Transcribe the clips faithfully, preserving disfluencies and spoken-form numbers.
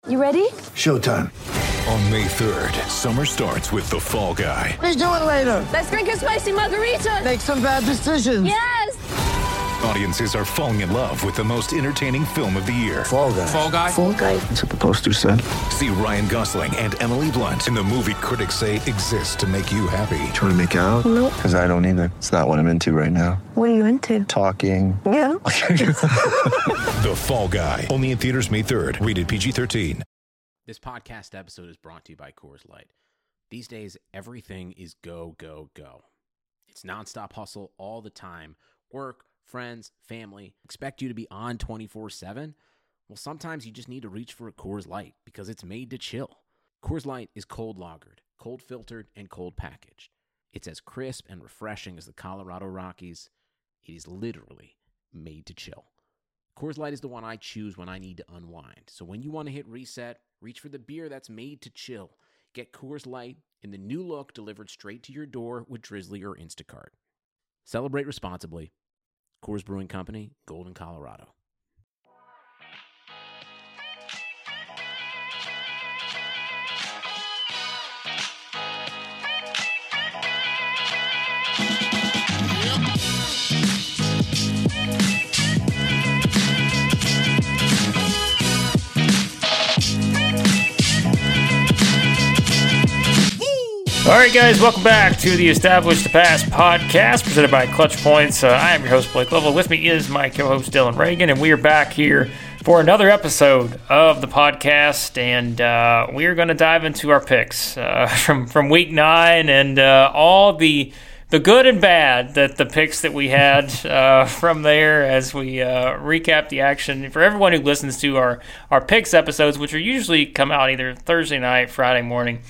You ready? Showtime. On May third, summer starts with The Fall Guy. Let's do it later. Let's drink a spicy margarita. Make some bad decisions. Yes! Audiences are falling in love with the most entertaining film of the year. Fall Guy. Fall Guy? Fall Guy. That's what the poster said. See Ryan Gosling and Emily Blunt in the movie critics say exists to make you happy. Trying to make it out? Nope. Because I don't either. It's not what I'm into right now. What are you into? Talking. Yeah. The Fall Guy. Only in theaters May third. Rated P G thirteen. This podcast episode is brought to you by Coors Light. These days, everything is go, go, go. It's nonstop hustle all the time. Work, friends, family, expect you to be on twenty-four seven? Well, sometimes you just need to reach for a Coors Light because it's made to chill. Coors Light is cold lagered, cold filtered, and cold packaged. It's as crisp and refreshing as the Colorado Rockies. It is literally made to chill. Coors Light is the one I choose when I need to unwind. So when you want to hit reset, reach for the beer that's made to chill. Get Coors Light in the new look delivered straight to your door with Drizzly or Instacart. Celebrate responsibly. Coors Brewing Company, Golden, Colorado. All right, guys, welcome back to the Establish the Pass podcast presented by Clutch Points. Uh, I am your host, Blake Lovell. With me is my co-host, Dylan Reagan, and we are back here for another episode of the podcast, and uh, we are going to dive into our picks uh, from, from week nine and uh, all the the good and bad that the picks that we had uh, from there as we uh, recap the action. For everyone who listens to our, our picks episodes, which are usually come out either Thursday night, Friday morning,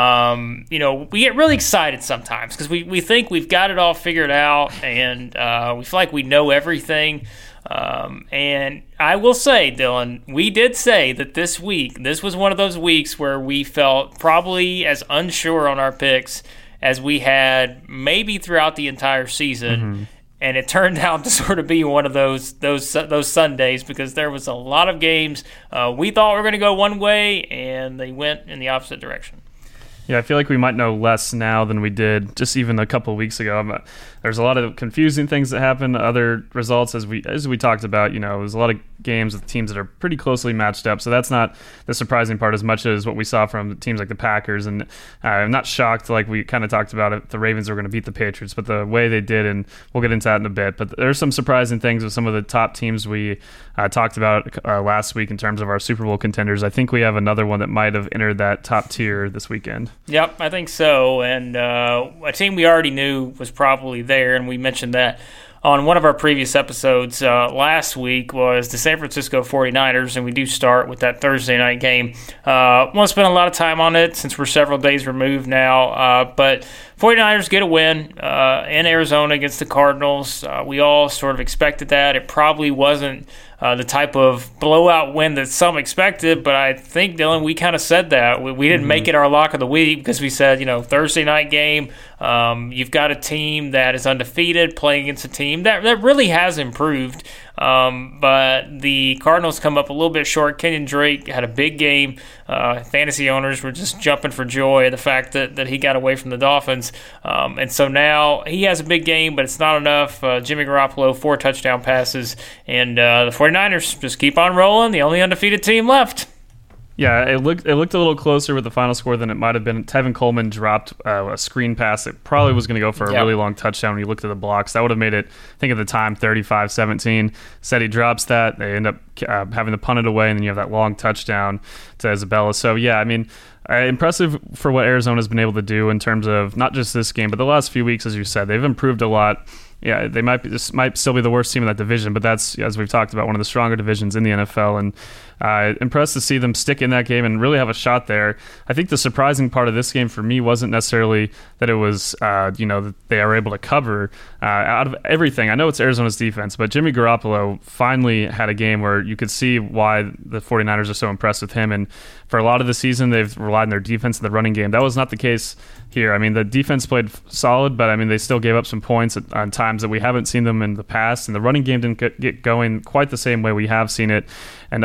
Um, you know, we get really excited sometimes because we, we think we've got it all figured out and uh, we feel like we know everything. Um, and I will say, Dylan, we did say that this week, this was one of those weeks where we felt probably as unsure on our picks as we had maybe throughout the entire season. Mm-hmm. And it turned out to sort of be one of those those those Sundays because there was a lot of games uh, we thought were going to go one way and they went in the opposite direction. Yeah, I feel like we might know less now than we did just even a couple of weeks ago. There's a lot of confusing things that happen. Other results, as we as we talked about, you know, there's a lot of games with teams that are pretty closely matched up. So that's not the surprising part as much as what we saw from teams like the Packers. And uh, I'm not shocked, like we kind of talked about it, the Ravens were going to beat the Patriots, but the way they did, and we'll get into that in a bit. But there's some surprising things with some of the top teams we uh, talked about uh, last week in terms of our Super Bowl contenders. I think we have another one that might have entered that top tier this weekend. Yep, I think so. And uh, a team we already knew was probably there, and we mentioned that on one of our previous episodes uh, last week was the San Francisco forty-niners, and we do start with that Thursday night game. Uh, won't spend a lot of time on it since we're several days removed now, uh, but forty-niners get a win uh, in Arizona against the Cardinals. Uh, we all sort of expected that. It probably wasn't uh, the type of blowout win that some expected, but I think, Dylan, we kind of said that. We, we didn't mm-hmm. make it our lock of the week because we said, you know, Thursday night game, um, you've got a team that is undefeated playing against a team that, that really has improved. Um, but the Cardinals come up a little bit short. Kenyon Drake had a big game. Uh, fantasy owners were just jumping for joy at the fact that, that he got away from the Dolphins. Um, and so now he has a big game, but it's not enough. Uh, Jimmy Garoppolo, four touchdown passes. And uh, the forty-niners just keep on rolling. The only undefeated team left. Yeah, it looked it looked a little closer with the final score than it might have been. Tevin Coleman dropped uh, a screen pass that probably was going to go for a yep. really long touchdown when you looked at the blocks. That would have made it, I think at the time, thirty-five seventeen. Said he drops that. They end up uh, having to punt it away, and then you have that long touchdown to Isabella. So, yeah, I mean, uh, impressive for what Arizona's been able to do in terms of not just this game, but the last few weeks, as you said. They've improved a lot. Yeah, they might be, this might still be the worst team in that division, but that's, as we've talked about, one of the stronger divisions in the N F L. And uh, impressed to see them stick in that game and really have a shot there. I think the surprising part of this game for me wasn't necessarily that it was, uh, you know, that they are able to cover uh, out of everything. I know it's Arizona's defense, but Jimmy Garoppolo finally had a game where you could see why the forty-niners are so impressed with him. And for a lot of the season, they've relied on their defense in the running game. That was not the case here. I mean, the defense played solid, but I mean, they still gave up some points at, on times that we haven't seen them in the past. And the running game didn't get, get going quite the same way we have seen it in other weeks.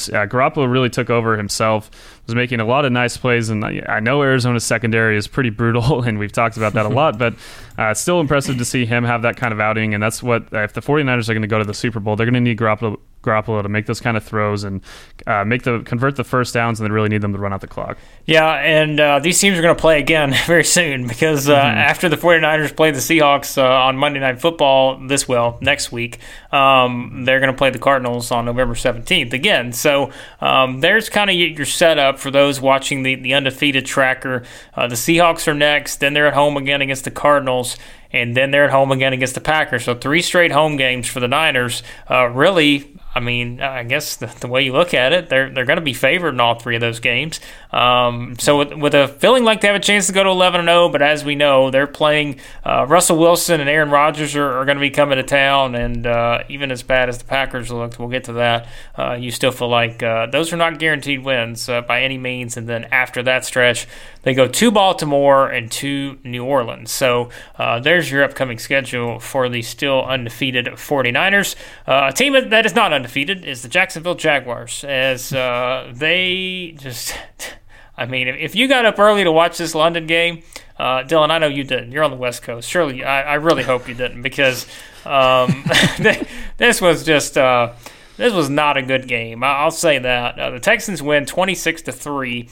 Niners. Uh, Garoppolo really took over himself, was making a lot of nice plays, and I know Arizona's secondary is pretty brutal, and we've talked about that a lot, but uh, it's still impressive to see him have that kind of outing, and that's what, if the 49ers are going to go to the Super Bowl, they're going to need Garoppolo, Garoppolo to make those kind of throws and uh, make the convert the first downs, and they really need them to run out the clock. Yeah, and uh, these teams are going to play again very soon because uh, mm-hmm. after the 49ers play the Seahawks uh, on Monday Night Football this well next week, um, they're going to play the Cardinals on November seventeenth again. So um, there's kind of your setup for those watching the, the undefeated tracker. Uh, the Seahawks are next, then they're at home again against the Cardinals, and then they're at home again against the Packers. So three straight home games for the Niners. Uh, really, I mean, I guess the, the way you look at it, they're they're going to be favored in all three of those games. Um, so with, with a feeling like they have a chance to go to eleven and oh, but as we know, they're playing uh, Russell Wilson and Aaron Rodgers are, are going to be coming to town, and uh, even as bad as the Packers looked, we'll get to that, uh, you still feel like uh, those are not guaranteed wins uh, by any means, and then after that stretch, they go to Baltimore and to New Orleans. So uh, there's your upcoming schedule for the still undefeated 49ers. Uh, a team that is not undefeated is the Jacksonville Jaguars, as uh, they just... I mean, if you got up early to watch this London game, uh, Dylan, I know you didn't. You're on the West Coast. Surely, I, I really hope you didn't, because um, this was just uh, this was not a good game. I'll say that. Uh, the Texans win twenty-six to three,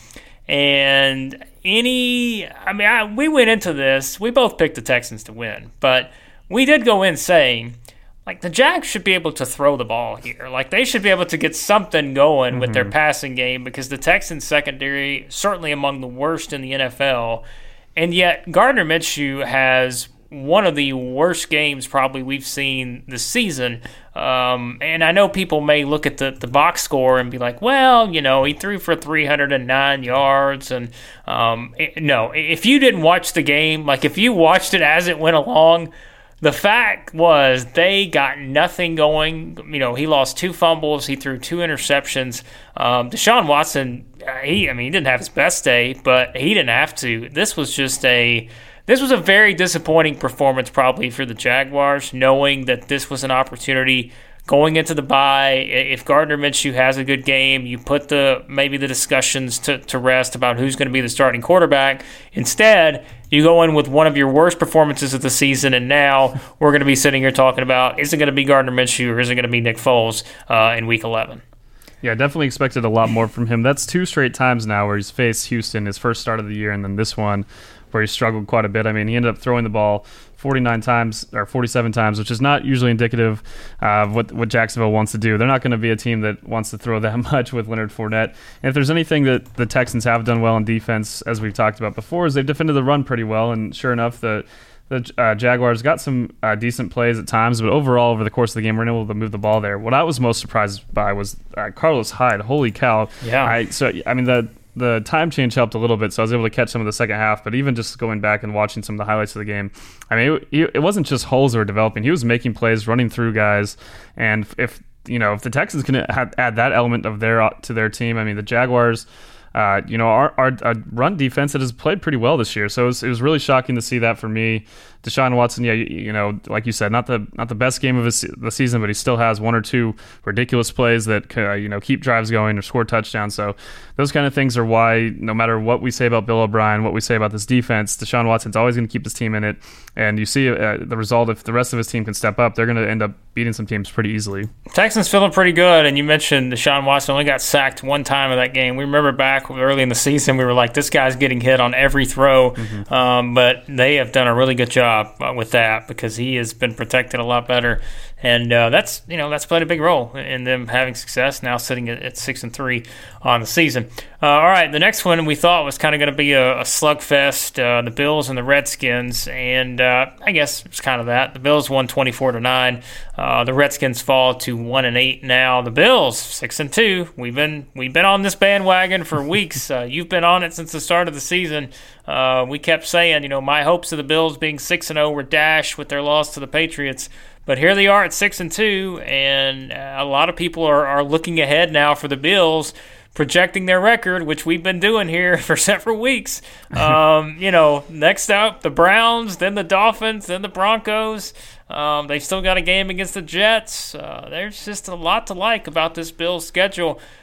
and any, I mean, I, we went into this. We both picked the Texans to win, but we did go in saying, like, the Jags should be able to throw the ball here. Like, they should be able to get something going mm-hmm. with their passing game, because the Texans secondary, certainly among the worst in the N F L, and yet Gardner Minshew has one of the worst games probably we've seen this season. Um, and I know people may look at the, the box score and be like, well, you know, he threw for three hundred nine yards. And um, it, no, if you didn't watch the game, like if you watched it as it went along, the fact was they got nothing going. You know, he lost two fumbles. He threw two interceptions. Um, Deshaun Watson, he I mean, he didn't have his best day, but he didn't have to. This was just a this was a very disappointing performance probably for the Jaguars, knowing that this was an opportunity going into the bye. If Gardner Minshew has a good game, you put the maybe the discussions to, to rest about who's going to be the starting quarterback. Instead, you go in with one of your worst performances of the season, and now we're going to be sitting here talking about, is it going to be Gardner Minshew or is it going to be Nick Foles uh, in Week eleven? Yeah, definitely expected a lot more from him. That's two straight times now where he's faced Houston, his first start of the year, and then this one where he struggled quite a bit. I mean, he ended up throwing the ball forty-nine times or forty-seven times, which is not usually indicative of what, what Jacksonville wants to do. They're not going to be a team that wants to throw that much with Leonard Fournette. And if there's anything that the Texans have done well in defense, as we've talked about before, is they've defended the run pretty well. And sure enough, the the uh, Jaguars got some uh, decent plays at times, but overall, over the course of the game, we're able to move the ball there. What I was most surprised by was uh, Carlos Hyde. Holy cow. Yeah. I, so, I mean, the The time change helped a little bit, so I was able to catch some of the second half. But even just going back and watching some of the highlights of the game, I mean, it, it wasn't just holes that were developing. He was making plays, running through guys, and if you know if the Texans can add, add that element of their to their team, I mean, the Jaguars, uh, you know, our, our, our run defense that has played pretty well this year. So it was, it was really shocking to see that for me. Deshaun Watson, yeah, you, you know, like you said, not the not the best game of his, the season, but he still has one or two ridiculous plays that uh, you know keep drives going or score touchdowns. So those kind of things are why, no matter what we say about Bill O'Brien, what we say about this defense, Deshaun Watson's always going to keep this team in it. And you see uh, the result, if the rest of his team can step up, they're going to end up beating some teams pretty easily. Texans feeling pretty good, and you mentioned Deshaun Watson only got sacked one time in that game. We remember back early in the season, we were like, this guy's getting hit on every throw, mm-hmm. um, but they have done a really good job with that because he has been protected a lot better. And uh, that's you know that's played a big role in them having success. Now sitting at, at six and three on the season. Uh, all right, the next one we thought was kind of going to be a, a slugfest. Uh, the Bills and the Redskins, and uh, I guess it's kind of that. The Bills won twenty-four to nine. Uh, the Redskins fall to one and eight now. The Bills six and two. We've been we've been on this bandwagon for weeks. Uh, you've been on it since the start of the season. Uh, we kept saying, you know, my hopes of the Bills being six and zero were dashed with their loss to the Patriots. But here they are at six and two, and a lot of people are, are looking ahead now for the Bills, projecting their record, which we've been doing here for several weeks. Um, you know, next up, the Browns, then the Dolphins, then the Broncos. Um, they've still got a game against the Jets. Uh, there's just a lot to like about this Bills schedule.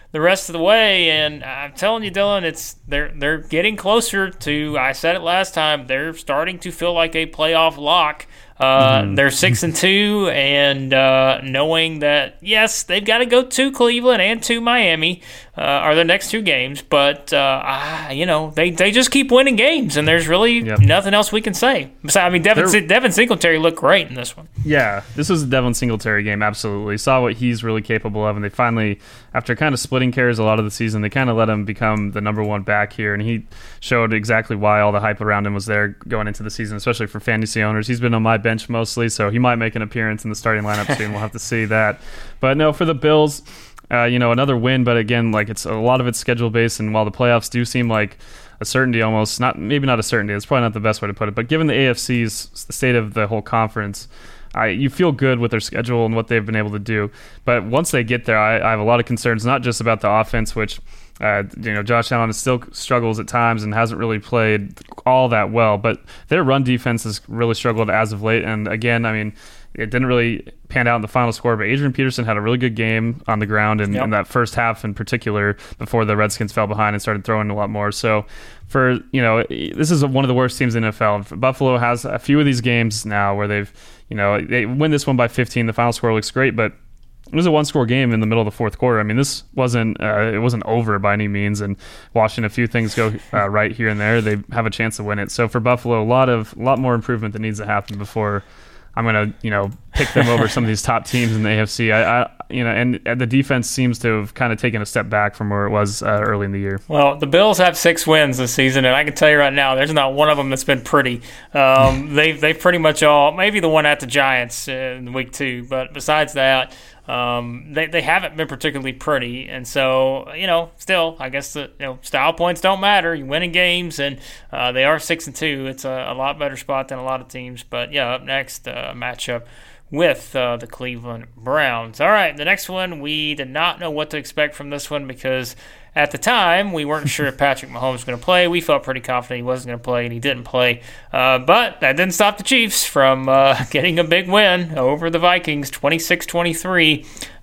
the rest of the way. And I'm telling you, Dylan, it's they're they're getting closer to. I said it last time. They're starting to feel like a playoff lock. Uh, mm-hmm. They're six and two, and uh, knowing that yes, they've got to go to Cleveland and to Miami uh, are their next two games, but uh, ah, you know they, they just keep winning games, and there's really yep. nothing else we can say. Besides, I mean, Devin, Devin Singletary looked great in this one. Yeah, this was a Devin Singletary game. Absolutely, saw what he's really capable of, and they finally, after kind of splitting carries a lot of the season, they kind of let him become the number one back here, and he showed exactly why all the hype around him was there going into the season, especially for fantasy owners. He's been on my bench mostly, so he might make an appearance in the starting lineup soon. We'll have to see that. But no, for the Bills, uh, you know, another win, but again, like it's a lot of it's schedule based, and while the playoffs do seem like a certainty almost, not maybe not a certainty, it's probably not the best way to put it, but given the A F C's the state of the whole conference, I, you feel good with their schedule and what they've been able to do. But once they get there, I, I have a lot of concerns, not just about the offense, which Uh, you know, Josh Allen still struggles at times and hasn't really played all that well, but their run defense has really struggled as of late. And again, I mean, it didn't really pan out in the final score, but Adrian Peterson had a really good game on the ground in, yep. in that first half in particular before the Redskins fell behind and started throwing a lot more. So for, you know, this is one of the worst teams in the N F L. Buffalo has a few of these games now where they've, you know, they win this one by fifteen. The final score looks great, but it was a one-score game in the middle of the fourth quarter. I mean, this wasn't uh, it wasn't over by any means, and watching a few things go uh, right here and there, they have a chance to win it. So for Buffalo, a lot of a lot more improvement that needs to happen before I'm gonna you know pick them over some of these top teams in the A F C. I, I you know, and, and the defense seems to have kind of taken a step back from where it was uh, early in the year. Well, the Bills have six wins this season, and I can tell you right now, there's not one of them that's been pretty. Um, they've they've pretty much all, maybe the one at the Giants in week two, but besides that. Um, they they haven't been particularly pretty, and so you know, still, I guess the you know style points don't matter. You winning games, and uh, they are six and two. It's a, a lot better spot than a lot of teams. But yeah, up next uh, matchup with uh, the Cleveland Browns. All right, the next one, we did not know what to expect from this one because at the time we weren't sure if Patrick Mahomes was going to play. We felt pretty confident he wasn't going to play, and he didn't play. Uh, but that didn't stop the Chiefs from uh, getting a big win over the Vikings, twenty-six twenty-three.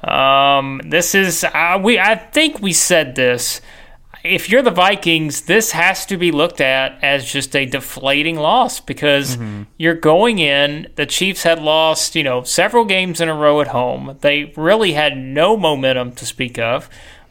Um, this is uh, we. I think we said this. If you're the Vikings, this has to be looked at as just a deflating loss because mm-hmm. you're going in. The Chiefs had lost, you know, several games in a row at home. They really had no momentum to speak of.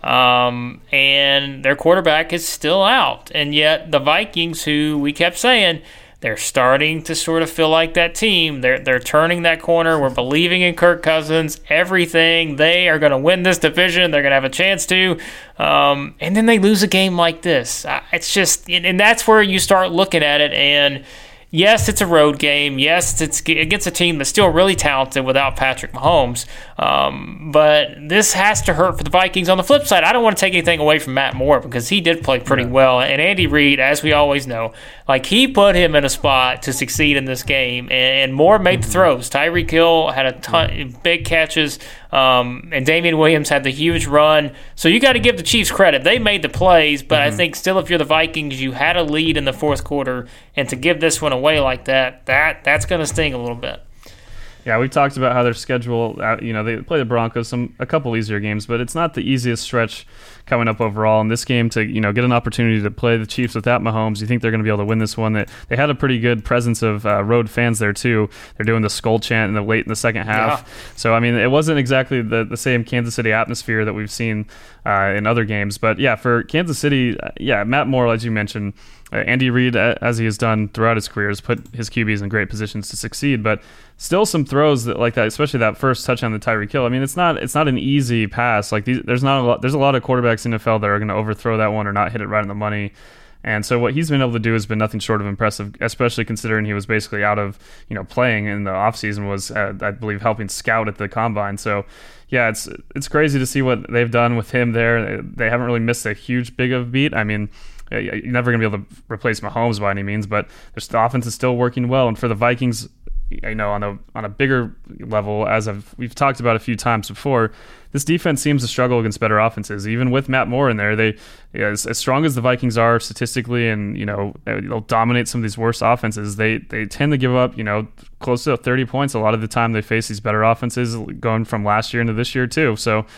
Um, and their quarterback is still out. And yet the Vikings, who we kept saying, they're starting to sort of feel like that team. They're they're turning that corner. We're believing in Kirk Cousins, everything. They are going to win this division. They're going to have a chance to. Um, and then they lose a game like this. It's just, and that's where you start looking at it and yes, it's a road game. Yes, it's against a team that's still really talented without Patrick Mahomes. Um, but this has to hurt for the Vikings. On the flip side, I don't want to take anything away from Matt Moore because he did play pretty yeah. well. And Andy Reid, as we always know, like he put him in a spot to succeed in this game. And, and Moore made the throws. Tyreek Hill had a ton big catches. Um, and Damian Williams had the huge run. So you got to give the Chiefs credit. They made the plays, but mm-hmm. I think still if you're the Vikings, you had a lead in the fourth quarter, and to give this one away like that, that that's going to sting a little bit. Yeah, we talked about how their schedule, uh, you know, they play the Broncos, some a couple easier games, but it's not the easiest stretch coming up overall. In this game, to you know get an opportunity to play the Chiefs without Mahomes, you think they're going to be able to win this one. They, they had a pretty good presence of uh, road fans there too. They're doing the skull chant in the late in the second half. Yeah. So I mean, it wasn't exactly the, the same Kansas City atmosphere that we've seen uh, in other games. But yeah, for Kansas City, uh, yeah, Matt Moore, as you mentioned. Uh, Andy Reid, as he has done throughout his career, has put his Q Bs in great positions to succeed. But still, some throws that like that, especially that first touchdown to Tyreek Hill. I mean, it's not it's not an easy pass. Like these, there's not a lot. There's a lot of quarterbacks in the N F L that are going to overthrow that one or not hit it right on the money. And so what he's been able to do has been nothing short of impressive, especially considering he was basically out of you know playing in the offseason, was uh, I believe helping scout at the combine. So. Yeah, it's it's crazy to see what they've done with him there. They haven't really missed a huge big of a beat. I mean, you're never going to be able to replace Mahomes by any means, but the offense is still working well. And for the Vikings, you know, on a on a bigger level, as I've, we've talked about a few times before, this defense seems to struggle against better offenses. Even with Matt Moore in there, they yeah, as, as strong as the Vikings are statistically, and you know they'll dominate some of these worst offenses. They they tend to give up you know close to thirty points a lot of the time they face these better offenses, going from last year into this year too. So.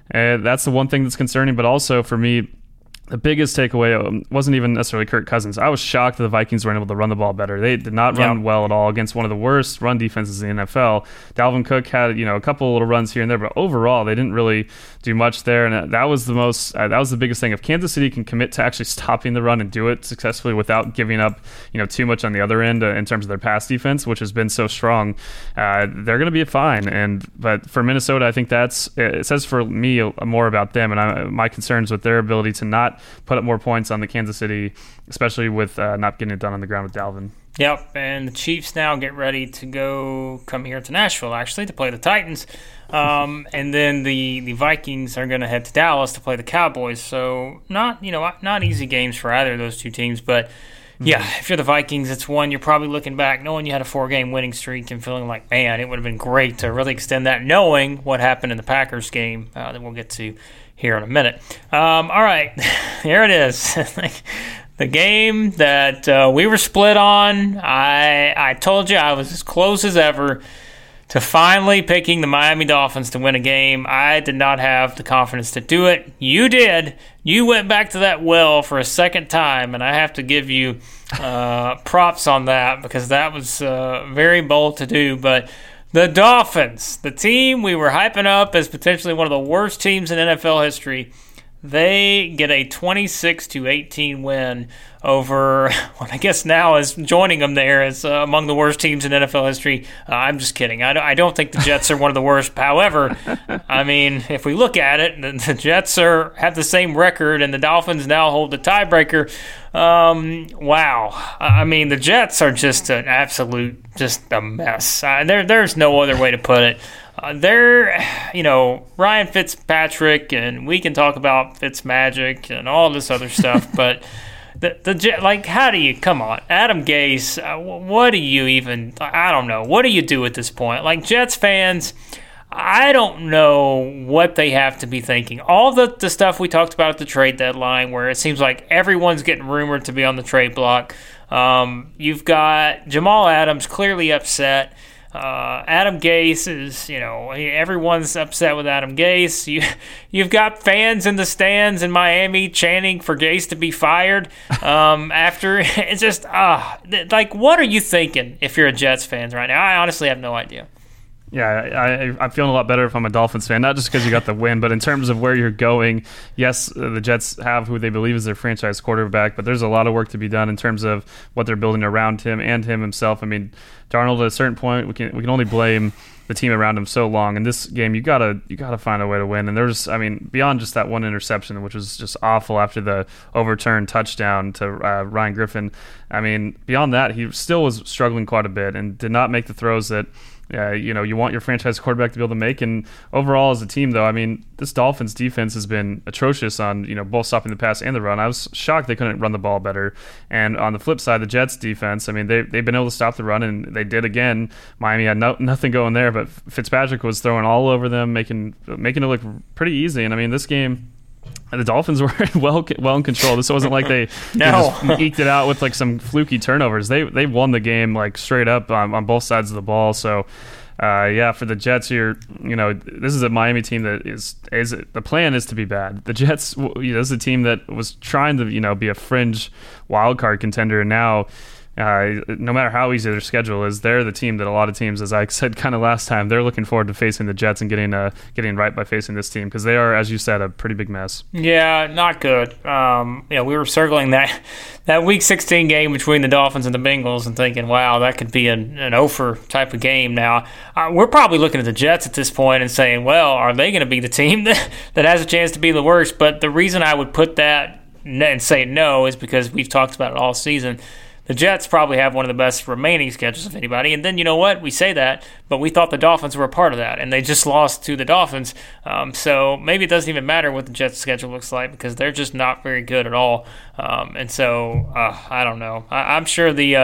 And that's the one thing that's concerning. But also for me, the biggest takeaway wasn't even necessarily Kirk Cousins. I was shocked that the Vikings weren't able to run the ball better. They did not run yeah. well at all against one of the worst run defenses in the N F L. Dalvin Cook had, you know, a couple little runs here and there, but overall they didn't really do much there. And that was the most, uh, that was the biggest thing. If Kansas City can commit to actually stopping the run and do it successfully without giving up, you know, too much on the other end uh, in terms of their pass defense, which has been so strong, uh, they're going to be fine. And but for Minnesota, I think that's it says for me more about them and I, my concerns with their ability to not put up more points on the Kansas City, especially with uh, not getting it done on the ground with Dalvin. Yep, and the Chiefs now get ready to go come here to Nashville, actually, to play the Titans. Um, and then the, the Vikings are going to head to Dallas to play the Cowboys. So not, you know, not easy games for either of those two teams. But, yeah, mm-hmm. if you're the Vikings, it's one you're probably looking back, knowing you had a four-game winning streak and feeling like, man, it would have been great to really extend that, knowing what happened in the Packers game uh, that we'll get to here in a minute. Um, all right, here it is. The game that uh, we were split on. I I told you I was as close as ever to finally picking the Miami Dolphins to win a game. I did not have the confidence to do it. You did. You went back to that well for a second time, and I have to give you uh, props on that because that was uh, very bold to do. But the Dolphins, the team we were hyping up as potentially one of the worst teams in N F L history, they get a twenty-six to eighteen win over what I guess now is joining them there as uh, among the worst teams in N F L history. Uh, I'm just kidding. I don't, I don't think the Jets are one of the worst. However, I mean, if we look at it, the, the Jets are have the same record, and the Dolphins now hold the tiebreaker. Um, wow. I mean, the Jets are just an absolute, just a mess. Uh, there, there's no other way to put it. Uh, they're, you know, Ryan Fitzpatrick, and we can talk about Fitzmagic and all this other stuff, but the the like, how do you, come on, Adam Gase, uh, what do you even, I don't know, what do you do at this point? Like, Jets fans, I don't know what they have to be thinking. All the, the stuff we talked about at the trade deadline, where it seems like everyone's getting rumored to be on the trade block. Um, you've got Jamal Adams clearly upset. Uh, Adam Gase is, you know, everyone's upset with Adam Gase. You, you've got fans in the stands in Miami chanting for Gase to be fired. Um, after it's just, ah, uh, like, what are you thinking if you're a Jets fan right now? I honestly have no idea. Yeah, I, I'm feeling a lot better if I'm a Dolphins fan, not just because you got the win, but in terms of where you're going. Yes, the Jets have who they believe is their franchise quarterback, but there's a lot of work to be done in terms of what they're building around him and him himself. I mean, Darnold, at a certain point, we can we can only blame the team around him so long. In this game, you gotta you gotta find a way to win. And there's, I mean, beyond just that one interception, which was just awful after the overturned touchdown to uh, Ryan Griffin. I mean, beyond that, he still was struggling quite a bit and did not make the throws that. Uh, you know, you want your franchise quarterback to be able to make. And overall, as a team, though, I mean, this Dolphins defense has been atrocious on, you know, both stopping the pass and the run. I was shocked they couldn't run the ball better. And on the flip side, the Jets defense, I mean, they, they've been able to stop the run, and they did again. Miami had no, nothing going there, but Fitzpatrick was throwing all over them, making making it look pretty easy. And, I mean, this game, the Dolphins were well well in control. This wasn't like they, no. they just eked it out with like some fluky turnovers. They they won the game like straight up on, on both sides of the ball. So, uh, yeah, for the Jets here, you know, this is a Miami team that is is the plan is to be bad. The Jets, you know, this is a team that was trying to, you know, be a fringe wild card contender, and now. Uh, no matter how easy their schedule is, they're the team that a lot of teams, as I said kind of last time, they're looking forward to facing the Jets and getting uh, getting right by facing this team, because they are, as you said, a pretty big mess. Yeah, not good. Um, you know, we were circling that that Week sixteen game between the Dolphins and the Bengals and thinking, wow, that could be an, an over type of game. Now, uh, we're probably looking at the Jets at this point and saying, well, are they going to be the team that, that has a chance to be the worst? But the reason I would put that and say no is because we've talked about it all season. The Jets probably have one of the best remaining schedules of anybody. And then, you know what? We say that, but we thought the Dolphins were a part of that, and they just lost to the Dolphins. Um, so maybe it doesn't even matter what the Jets' schedule looks like, because they're just not very good at all. Um, and so, uh, I don't know. I, I'm sure the uh,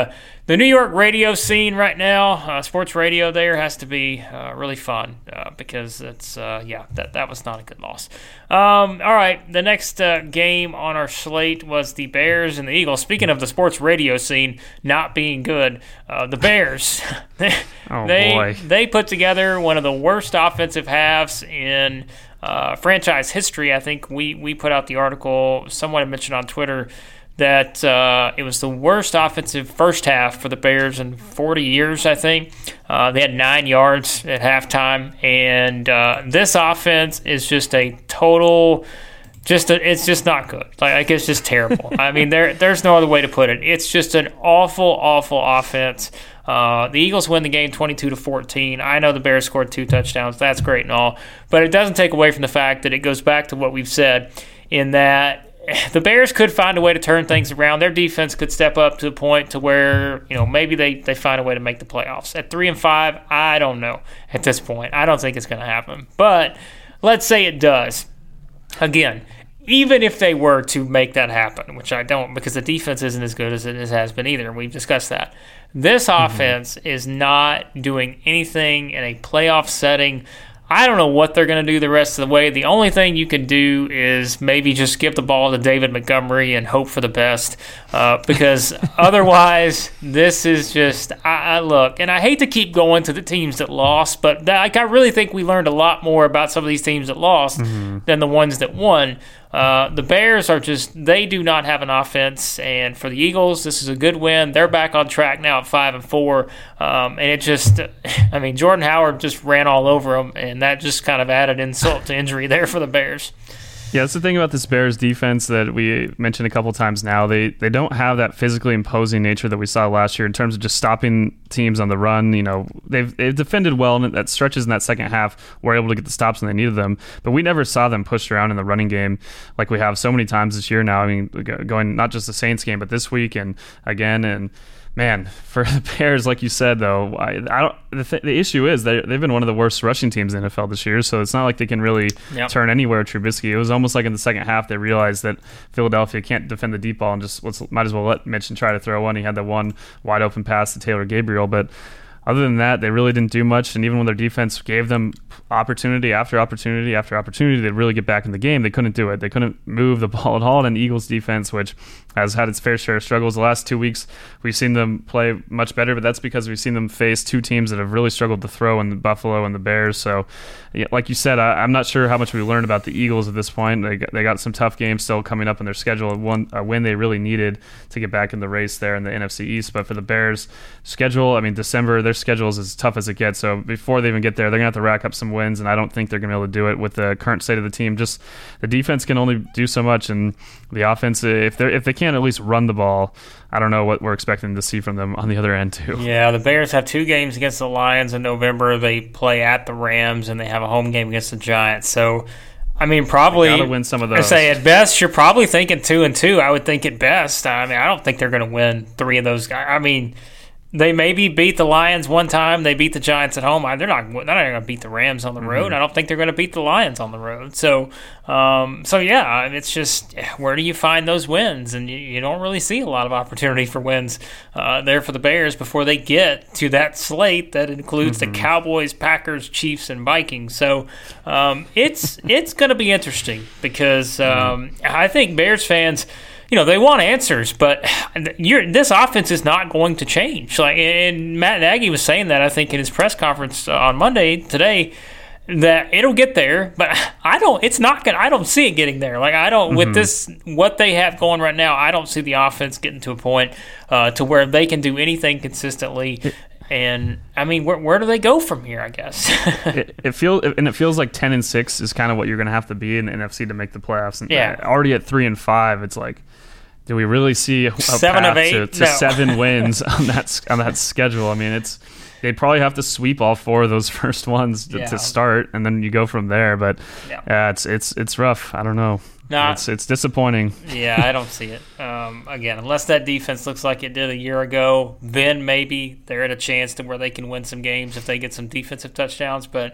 the New York radio scene right now, uh, sports radio there has to be uh, really fun uh, because it's, uh, yeah, that, that was not a good loss. Um, all right, the next uh, game on our slate was the Bears and the Eagles. Speaking of the sports radio scene not being good, uh, the Bears, they, oh, they, boy. they put together one of the worst offensive halves in uh, franchise history. I think we, we put out the article, someone had mentioned on Twitter, that uh, it was the worst offensive first half for the Bears in forty years, I think. Uh, they had nine yards at halftime, and uh, this offense is just a total, just a, it's just not good. Like, like it's just terrible. I mean, there there's no other way to put it. It's just an awful, awful offense. Uh, the Eagles win the game twenty-two to fourteen. I know the Bears scored two touchdowns. That's great and all, but it doesn't take away from the fact that it goes back to what we've said in that the Bears could find a way to turn things around. Their defense could step up to the point to where, you know, maybe they, they find a way to make the playoffs. At three and five, I don't know at this point. I don't think it's going to happen. But let's say it does. Again, even if they were to make that happen, which I don't, because the defense isn't as good as it has been either. We've discussed that. This offense mm-hmm. is not doing anything in a playoff setting. I don't know what they're going to do the rest of the way. The only thing you can do is maybe just give the ball to David Montgomery and hope for the best, uh, because otherwise, this is just I, I look. And I hate to keep going to the teams that lost, but that, like, I really think we learned a lot more about some of these teams that lost mm-hmm. than the ones that won. Uh, the Bears are just, they do not have an offense, and for the Eagles, this is a good win. They're back on track now at five and four, um, and it just, I mean, Jordan Howard just ran all over them, and that just kind of added insult to injury there for the Bears. Yeah, that's the thing about this Bears defense that we mentioned a couple times now. They they don't have that physically imposing nature that we saw last year in terms of just stopping teams on the run. You know, they've they've defended well, and that stretches in that second half were able to get the stops when they needed them. But we never saw them pushed around in the running game like we have so many times this year now. I mean, going not just the Saints game, but this week and again and. Man, for the Bears, like you said, though, I, I don't. The, th- the issue is they they've been one of the worst rushing teams in the N F L this year, so it's not like they can really yep. turn anywhere. Trubisky. It was almost like in the second half they realized that Philadelphia can't defend the deep ball and just let's might as well let Mitch and try to throw one. He had that one wide open pass to Taylor Gabriel, but other than that, they really didn't do much. And even when their defense gave them opportunity after opportunity after opportunity to really get back in the game, they couldn't do it. They couldn't move the ball at all. And Eagles defense, which has had its fair share of struggles the last two weeks, we've seen them play much better, but that's because we've seen them face two teams that have really struggled to throw in the Buffalo and the Bears. So, yeah, like you said, I, I'm not sure how much we learned about the Eagles at this point. They got, they got some tough games still coming up in their schedule, one a win they really needed to get back in the race there in the N F C East. But for the Bears schedule, I mean, December, their schedule is as tough as it gets. So before they even get there, they're going to have to rack up some wins, and I don't think they're going to be able to do it with the current state of the team. Just the defense can only do so much, and the offense, if they if they can't at least run the ball, I don't know what we're expecting to see from them on the other end too. Yeah, the Bears have two games against the Lions in November. They play at the Rams, and they have a home game against the Giants. So, I mean, probably gotta win some of those. I say at best, you're probably thinking two and two. I would think at best. I mean, I don't think they're going to win three of those guys. I mean, they maybe beat the Lions one time. They beat the Giants at home. They're not. They're not going to beat the Rams on the road. Mm-hmm. I don't think they're going to beat the Lions on the road. So, um, so yeah, it's just where do you find those wins? And you, you don't really see a lot of opportunity for wins uh, there for the Bears before they get to that slate that includes mm-hmm. the Cowboys, Packers, Chiefs, and Vikings. So, um, it's it's going to be interesting because um, mm-hmm. I think Bears fans, you know, they want answers, but you're, this offense is not going to change. Like, and Matt Nagy was saying that, I think, in his press conference on Monday today, that it'll get there, but I don't. It's not gonna. I don't see it getting there. Like I don't mm-hmm. with this what they have going right now. I don't see the offense getting to a point uh, to where they can do anything consistently. And I mean, where where do they go from here? I guess it, it feels and it feels like ten and six is kind of what you're going to have to be in the N F C to make the playoffs. And yeah, already at three and five, it's like, do we really see a, a seven path of eight to, to no. seven wins on that on that schedule? I mean, it's they'd probably have to sweep all four of those first ones to, yeah. to start, and then you go from there. But yeah, uh, it's it's it's rough. I don't know. Nah, it's it's disappointing. Yeah, I don't see it. Um, again, unless that defense looks like it did a year ago, then maybe they're at a chance to where they can win some games if they get some defensive touchdowns. But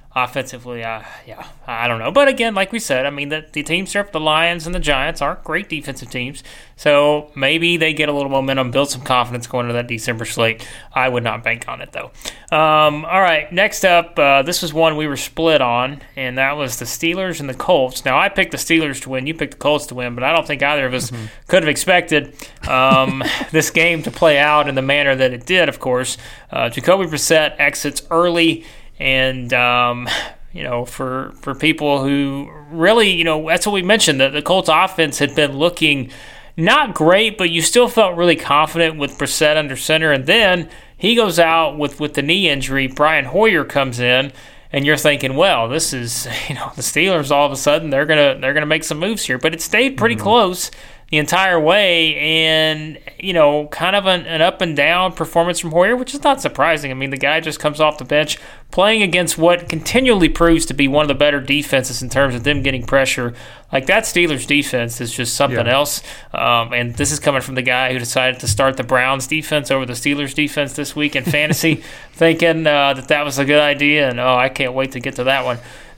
offensively, uh, yeah, I don't know. But again, like we said, I mean, the, the teams here, the Lions and the Giants, aren't great defensive teams. So maybe they get a little momentum, build some confidence going into that December slate. I would not bank on it, though. Um, all right, next up, uh, this was one we were split on, and that was the Steelers and the Colts. Now, I picked the Steelers to win. You picked the Colts to win, but I don't think either of us mm-hmm. could have expected um, this game to play out in the manner that it did, of course. Uh, Jacoby Brissett exits early, and um, you know, for for people who really, you know, that's what we mentioned, that the Colts offense had been looking not great, but you still felt really confident with Brissett under center, and then he goes out with, with the knee injury. Brian Hoyer comes in, and you're thinking, well, this is, you know, the Steelers all of a sudden they're gonna they're gonna make some moves here, but it stayed pretty mm-hmm. close the entire way, and, you know, kind of an, an up and down performance from Hoyer, which is not surprising. I mean, the guy just comes off the bench playing against what continually proves to be one of the better defenses in terms of them getting pressure. Like, that Steelers defense is just something yeah. else. Um, and this is coming from the guy who decided to start the Browns defense over the Steelers defense this week in fantasy, thinking uh, that that was a good idea. And, oh, I can't wait to get to that one.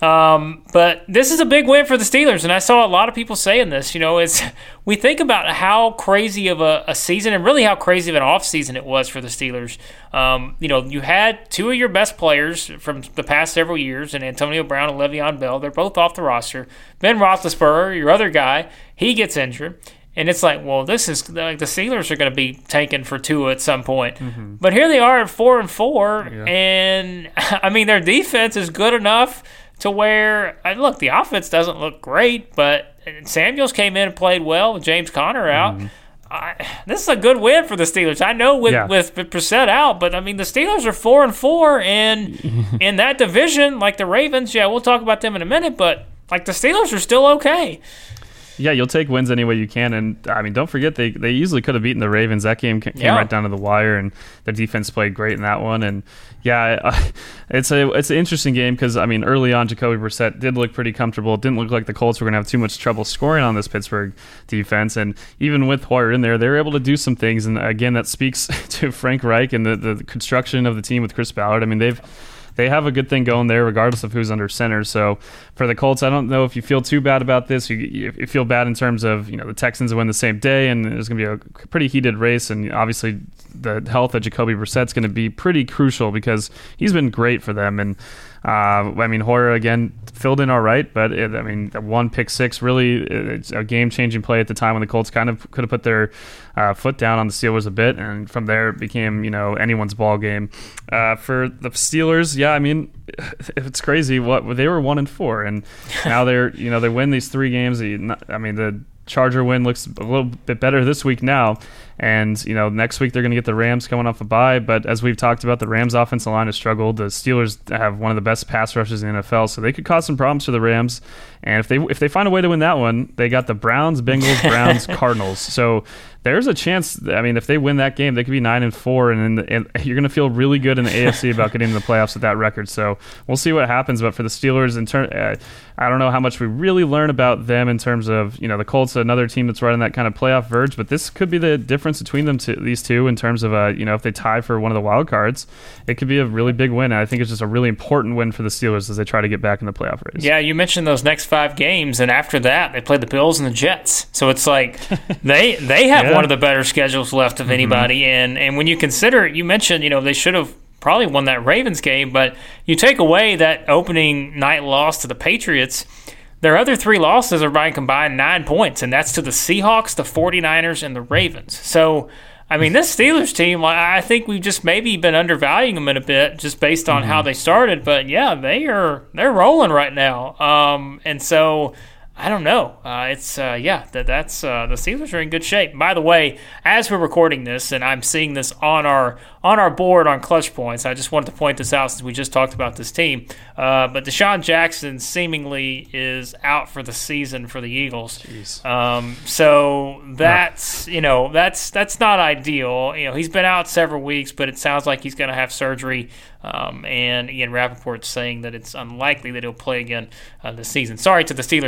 Um, but this is a big win for the Steelers, and I saw a lot of people saying this. You know, it's we think about how crazy of a, a season and really how crazy of an offseason it was for the Steelers. Um, you know, you had two of your best players from the past several years, and Antonio Brown and Le'Veon Bell. They're both off the roster. Ben Roethlisberger, your other guy, he gets injured. And it's like, well, this is like the Steelers are going to be tanking for Tua at some point. Mm-hmm. But here they are at four and four, yeah. and I mean their defense is good enough to where, look, the offense doesn't look great, but Samuels came in and played well with James Conner out. Mm-hmm. I, this is a good win for the Steelers. I know with, yeah. with, with Brissett out, but I mean the Steelers are four and four, and in that division, like the Ravens, yeah, we'll talk about them in a minute, but like the Steelers are still okay. Yeah, you'll take wins any way you can, and I mean, don't forget they, they easily could have beaten the Ravens. That game came yeah. right down to the wire, and their defense played great in that one. And yeah, it's a it's an interesting game because I mean, early on, Jacoby Brissett did look pretty comfortable. It didn't look like the Colts were going to have too much trouble scoring on this Pittsburgh defense, and even with Hoyer in there, they were able to do some things. And again, that speaks to Frank Reich and the, the construction of the team with Chris Ballard. I mean, they've. They have a good thing going there regardless of who's under center. So for the Colts, I don't know if you feel too bad about this. You, you feel bad in terms of, you know, the Texans win the same day and there's going to be a pretty heated race. And obviously the health of Jacoby Brissett's going to be pretty crucial because he's been great for them. And uh, I mean, Hoyer, again, filled in all right. But, it, I mean, the one pick six, really it's a game-changing play at the time when the Colts kind of could have put their uh, foot down on the Steelers a bit. And from there, it became, you know, anyone's ball game. Uh, for the Steelers, yeah, I mean, it's crazy. What they were one and four, and now they're, you know, they win these three games. I mean, the Charger win looks a little bit better this week now, and you know, next week they're going to get the Rams coming off a bye. But as we've talked about, the Rams' offensive line has struggled. The Steelers have one of the best pass rushes in the N F L, so they could cause some problems for the Rams. And if they if they find a way to win that one, they got the Browns, Bengals, Browns, Cardinals. So there's a chance. I mean, if they win that game, they could be nine and four, and, the, and you're going to feel really good in the A F C about getting in the playoffs with that record. So we'll see what happens. But for the Steelers, in turn, uh, I don't know how much we really learn about them in terms of, you know, the Colts, another team that's right on that kind of playoff verge. But this could be the difference between them, to these two, in terms of, uh, you know, if they tie for one of the wild cards, it could be a really big win. And I think it's just a really important win for the Steelers as they try to get back in the playoff race. Yeah, you mentioned those next five games, and after that, they play the Bills and the Jets. So it's like they they have yeah. one of the better schedules left of anybody. Mm-hmm. And and when you consider, you mentioned, you know, they should have probably won that Ravens game, but you take away that opening night loss to the Patriots, their other three losses are by combined nine points, and that's to the Seahawks, the 49ers, and the Ravens. So, I mean, this Steelers team, I think we've just maybe been undervaluing them in a bit just based on mm-hmm. how they started. But, yeah, they are they're rolling right now. Um, and so I don't know. Uh, it's uh, yeah, that that's uh, the Steelers are in good shape. By the way, as we're recording this, and I'm seeing this on our on our board on Clutch Points, I just wanted to point this out since we just talked about this team. Uh, but Deshaun Jackson seemingly is out for the season for the Eagles. Jeez. Um, so that's you know that's that's not ideal. You know, he's been out several weeks, but it sounds like he's going to have surgery. Um, and Ian Rappaport's saying that it's unlikely that he'll play again uh, this season. Sorry to the Steelers fans.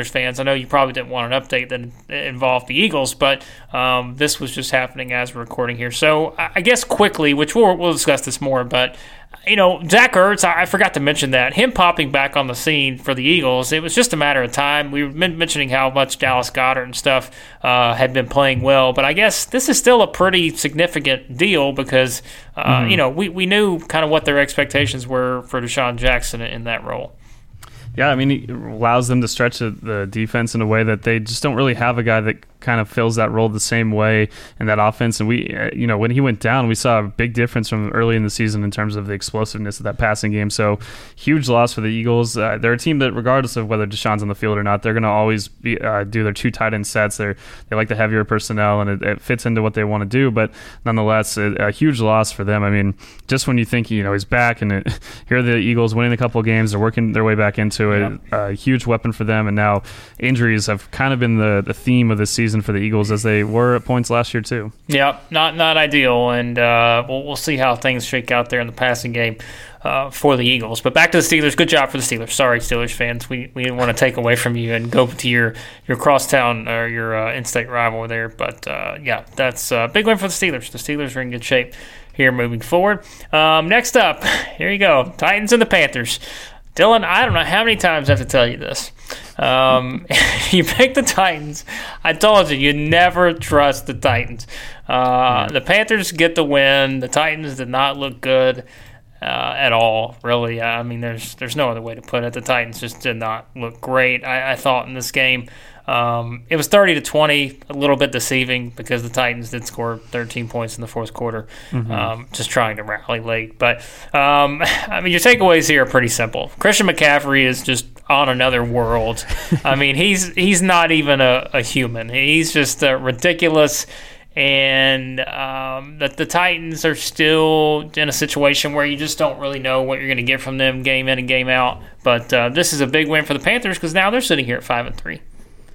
I know you probably didn't want an update that involved the Eagles, but um, this was just happening as we're recording here. So I guess quickly, which we'll, we'll discuss this more, but you know, Zach Ertz, I forgot to mention that. Him popping back on the scene for the Eagles, it was just a matter of time. We were mentioning how much Dallas Goedert and stuff uh, had been playing well, but I guess this is still a pretty significant deal because, uh, mm-hmm. you know, we, we knew kind of what their expectations were for Deshaun Jackson in that role. Yeah, I mean, it allows them to stretch the defense in a way that they just don't really have a guy that kind of fills that role the same way in that offense. And we, you know, when he went down, we saw a big difference from early in the season in terms of the explosiveness of that passing game. So huge loss for the Eagles. Uh, they're a team that, regardless of whether Deshaun's on the field or not, they're going to always be, uh, do their two tight end sets. They're, they like the heavier personnel, and it, it fits into what they want to do. But nonetheless, a, a huge loss for them. I mean, just when you think, you know, he's back, and it, here are the Eagles winning a couple of games, they're working their way back into it. Yep. A huge weapon for them, and now injuries have kind of been the, the theme of this season for the Eagles, as they were at points last year too. Yeah, not not ideal, and uh, we'll, we'll see how things shake out there in the passing game uh, for the Eagles. But back to the Steelers. Good job for the Steelers. Sorry, Steelers fans, we we didn't want to take away from you and go to your your crosstown or your uh, in-state rival there. But uh, yeah, that's a big win for the Steelers. The Steelers are in good shape here moving forward. Um, next up, here you go, Titans and the Panthers. Dylan, I don't know how many times I have to tell you this. Um, you pick the Titans. I told you, you never trust the Titans. Uh, the Panthers get the win. The Titans did not look good uh, at all, really. I mean, there's there's no other way to put it. The Titans just did not look great, I, I thought, in this game. Um, it was thirty to twenty, a little bit deceiving because the Titans did score thirteen points in the fourth quarter, mm-hmm. um, just trying to rally late. But, um, I mean, your takeaways here are pretty simple. Christian McCaffrey is just on another world. I mean, he's he's not even a, a human. He's just uh, ridiculous. And um, that the Titans are still in a situation where you just don't really know what you're going to get from them game in and game out. But uh, this is a big win for the Panthers because now they're sitting here at five and three.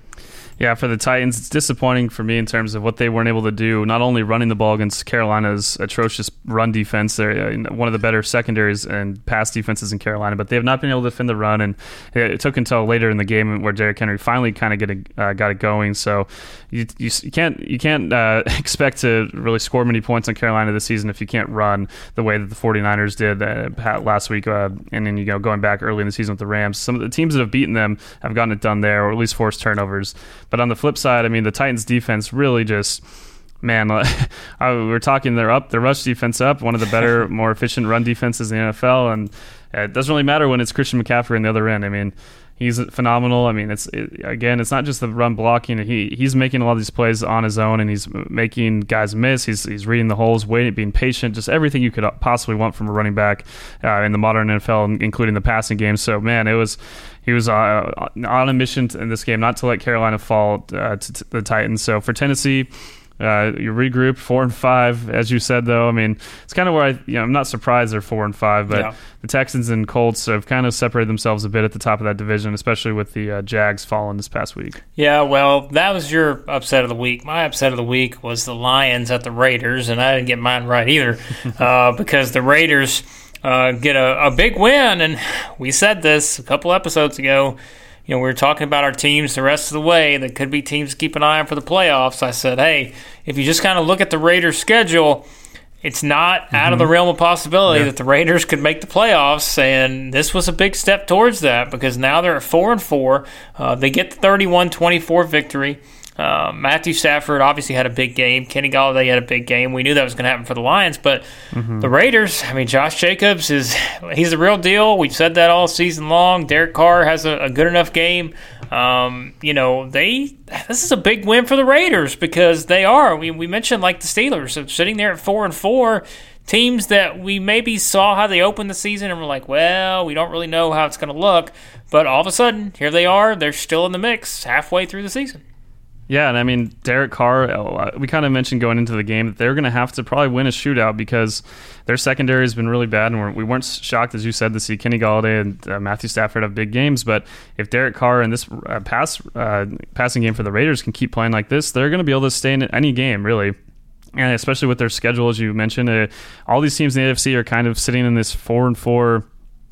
Yeah, for the Titans, it's disappointing for me in terms of what they weren't able to do, not only running the ball against Carolina's atrocious run defense. They're one of the better secondaries and pass defenses in Carolina, but they have not been able to defend the run, and it took until later in the game where Derrick Henry finally kind of get it, uh, got it going. So you, you, you can't you can't uh, expect to really score many points on Carolina this season if you can't run the way that the 49ers did uh, last week, uh, and then you know going back early in the season with the Rams. Some of the teams that have beaten them have gotten it done there, or at least forced turnovers. But on the flip side, I mean, the Titans defense really just, man, we're talking, they're up, their rush defense up, one of the better, more efficient run defenses in the N F L, and it doesn't really matter when it's Christian McCaffrey on the other end. I mean, he's phenomenal. I mean, it's it, again, it's not just the run blocking. He he's making a lot of these plays on his own, and he's making guys miss. He's he's reading the holes, waiting, being patient, just everything you could possibly want from a running back uh, in the modern N F L, including the passing game. So, man, it was he was uh, on a mission in this game not to let Carolina fall uh, to, to the Titans. So for Tennessee, Uh, you regroup four and five, as you said. Though I mean, it's kind of where I, you know, I'm not surprised they're four and five, but yeah. The Texans and Colts have kind of separated themselves a bit at the top of that division, especially with the uh, Jags falling this past week. Yeah, well, that was your upset of the week. My upset of the week was the Lions at the Raiders, and I didn't get mine right either uh, because the Raiders uh, get a, a big win, and we said this a couple episodes ago. You know, we were talking about our teams the rest of the way that could be teams to keep an eye on for the playoffs. I said, hey, if you just kind of look at the Raiders' schedule, it's not mm-hmm. out of the realm of possibility yeah. that the Raiders could make the playoffs, and this was a big step towards that because now they're at four and four. Uh, they get the thirty-one twenty-four victory. Uh, Matthew Stafford obviously had a big game. Kenny Golladay had a big game. We knew that was going to happen for the Lions, but mm-hmm. the Raiders, I mean, Josh Jacobs, is he's the real deal. We've said that all season long. Derek Carr has a, a good enough game. Um, you know, they this is a big win for the Raiders because they are. We, we mentioned, like, the Steelers, so sitting there at four and four, teams that we maybe saw how they opened the season and we're like, well, we don't really know how it's going to look. But all of a sudden, here they are. They're still in the mix halfway through the season. Yeah, and I mean, Derek Carr, we kind of mentioned going into the game that they're going to have to probably win a shootout because their secondary has been really bad, and we're, we weren't shocked, as you said, to see Kenny Golladay and uh, Matthew Stafford have big games. But if Derek Carr and this uh, pass uh, passing game for the Raiders can keep playing like this, they're going to be able to stay in any game, really. And especially with their schedule, as you mentioned, uh, all these teams in the A F C are kind of sitting in this four and four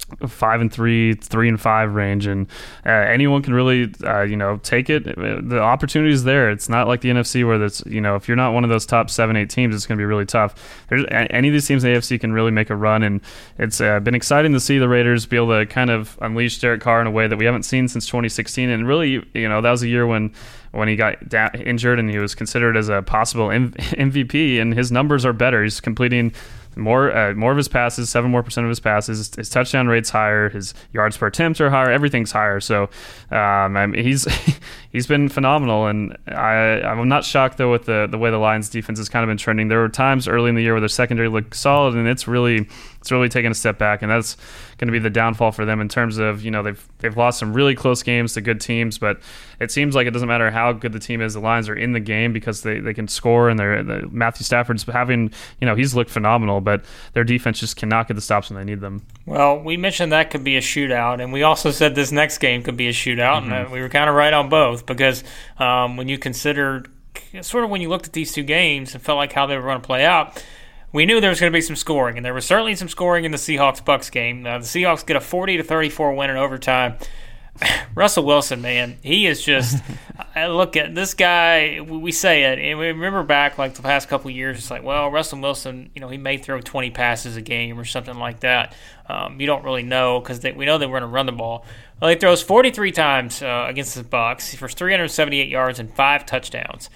five and three, three and five range, and uh, anyone can really, uh, you know, take it. The opportunity is there. It's not like the N F C where that's, you know, if you're not one of those top seven, eight teams, it's going to be really tough. There's any of these teams in the A F C can really make a run, and it's uh, been exciting to see the Raiders be able to kind of unleash Derek Carr in a way that we haven't seen since twenty sixteen. And really, you know, that was a year when when he got da- injured and he was considered as a possible M- MVP, and his numbers are better. He's completing more uh, more of his passes, seven more percent of his passes. His touchdown rate's higher. His yards per attempt are higher. Everything's higher. So um, I mean, he's he's been phenomenal, and I I'm not shocked though with the the way the Lions defense has kind of been trending. There were times early in the year where their secondary looked solid, and it's really it's really taken a step back, and that's going to be the downfall for them in terms of, you know, they've they've lost some really close games to good teams, but it seems like it doesn't matter how good the team is, the Lions are in the game because they, they can score, and they're the, Matthew Stafford's having, you know, he's looked phenomenal, but their defense just cannot get the stops when they need them. Well, we mentioned that could be a shootout, and we also said this next game could be a shootout, mm-hmm. and we were kind of right on both because um, when you considered, sort of when you looked at these two games and felt like how they were going to play out, we knew there was going to be some scoring, and there was certainly some scoring in the Seahawks-Bucks game. Uh, the Seahawks get a forty to thirty-four win in overtime. Russell Wilson, man, he is just – look at this guy. We say it, and we remember back like the past couple of years, it's like, well, Russell Wilson, you know, he may throw twenty passes a game or something like that. Um, you don't really know because we know they were going to run the ball. Well, he throws forty-three times uh, against the Bucs for three hundred seventy-eight yards and five touchdowns.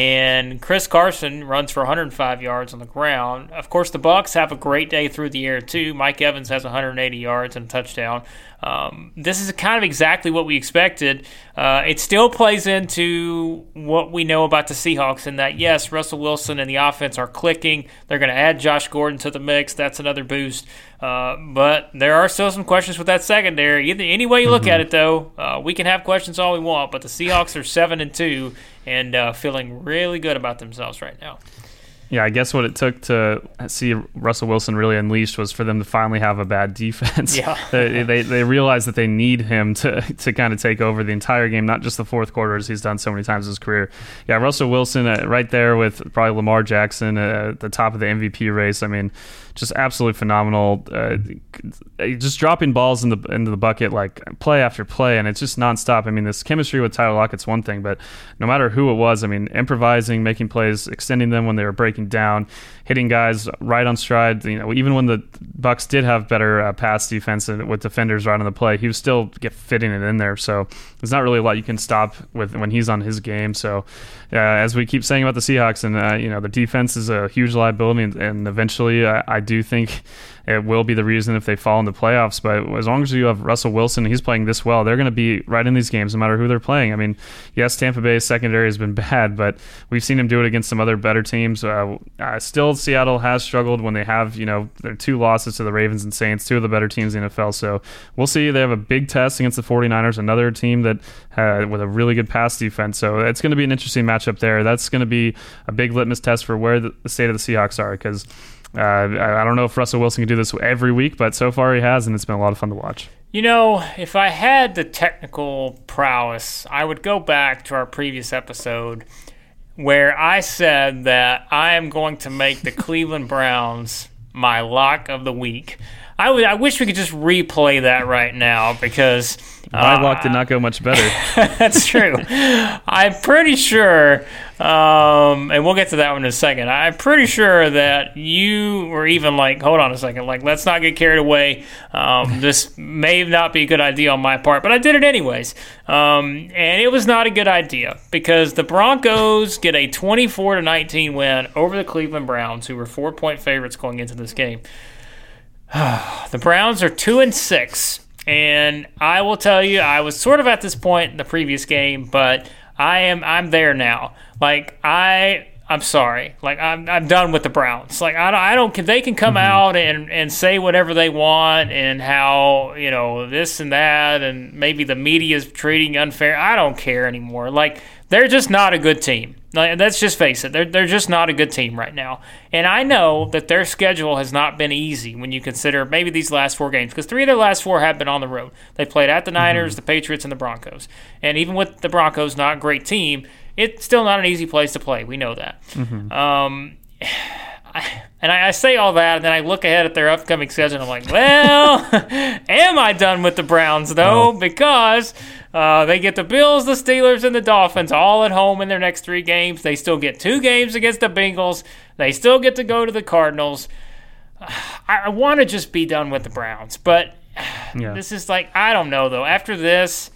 And Chris Carson runs for one hundred five yards on the ground. Of course, the Bucs have a great day through the air, too. Mike Evans has one hundred eighty yards and a touchdown. Um, this is kind of exactly what we expected. Uh, it still plays into what we know about the Seahawks in that, yes, Russell Wilson and the offense are clicking. They're going to add Josh Gordon to the mix. That's another boost. Uh, but there are still some questions with that secondary. Either, any way you look mm-hmm. at it, though, uh, we can have questions all we want, but the Seahawks are seven and two and uh, feeling really good about themselves right now. Yeah, I guess what it took to see Russell Wilson really unleashed was for them to finally have a bad defense. Yeah. they, they they realize that they need him to to kind of take over the entire game, not just the fourth quarter as he's done so many times in his career. Yeah, Russell Wilson uh, right there with probably Lamar Jackson uh, at the top of the M V P race. I mean, just absolutely phenomenal. Uh, just dropping balls in the into the bucket like play after play, and it's just nonstop. I mean, this chemistry with Tyler Lockett's one thing, but no matter who it was, I mean, improvising, making plays, extending them when they were breaking down, hitting guys right on stride. You know, even when the Bucs did have better uh, pass defense and with defenders right on the play, he was still get fitting it in there. So there's not really a lot you can stop with when he's on his game. So uh, as we keep saying about the Seahawks, and uh, you know, the defense is a huge liability, and, and eventually I, I do think it will be the reason if they fall in the playoffs. But as long as you have Russell Wilson, he's playing this well, they're going to be right in these games no matter who they're playing. I mean, yes, Tampa Bay's secondary has been bad, but we've seen him do it against some other better teams. Uh, uh, still, Seattle has struggled when they have, you know, their two losses to the Ravens and Saints, two of the better teams in the N F L. So we'll see. They have a big test against the forty-niners, another team that uh, with a really good pass defense. So it's going to be an interesting matchup there. That's going to be a big litmus test for where the, the state of the Seahawks are, because Uh, I don't know if Russell Wilson can do this every week, but so far he has, and it's been a lot of fun to watch. You know, if I had the technical prowess, I would go back to our previous episode where I said that I am going to make the Cleveland Browns my lock of the week. I would. I wish we could just replay that right now because my uh, lock did not go much better. That's true. I'm pretty sure, um, and we'll get to that one in a second. I'm pretty sure that you were even like, hold on a second, like let's not get carried away. Um, this may not be a good idea on my part, but I did it anyways, um, and it was not a good idea because the Broncos get a twenty-four to nineteen win over the Cleveland Browns, who were four-point favorites going into this game. The Browns are two and six, and I will tell you, I was sort of at this point in the previous game, but I am I'm there now. Like I I'm sorry, like I'm I'm done with the Browns. Like I don't I don't they can come mm-hmm. out and, and say whatever they want and how, you know, this and that, and maybe the media is treating you unfair. I don't care anymore. Like they're just not a good team. Like, let's just face it. They're, they're just not a good team right now. And I know that their schedule has not been easy when you consider maybe these last four games, because three of their last four have been on the road. They played at the Niners, mm-hmm. the Patriots, and the Broncos. And even with the Broncos, not a great team, it's still not an easy place to play. We know that. Mm-hmm. Um, I, And I, I say all that, and then I look ahead at their upcoming schedule, and I'm like, well, am I done with the Browns, though? No. Because uh, they get the Bills, the Steelers, and the Dolphins all at home in their next three games. They still get two games against the Bengals. They still get to go to the Cardinals. I, I want to just be done with the Browns, but yeah. This is like, I don't know, though. After this,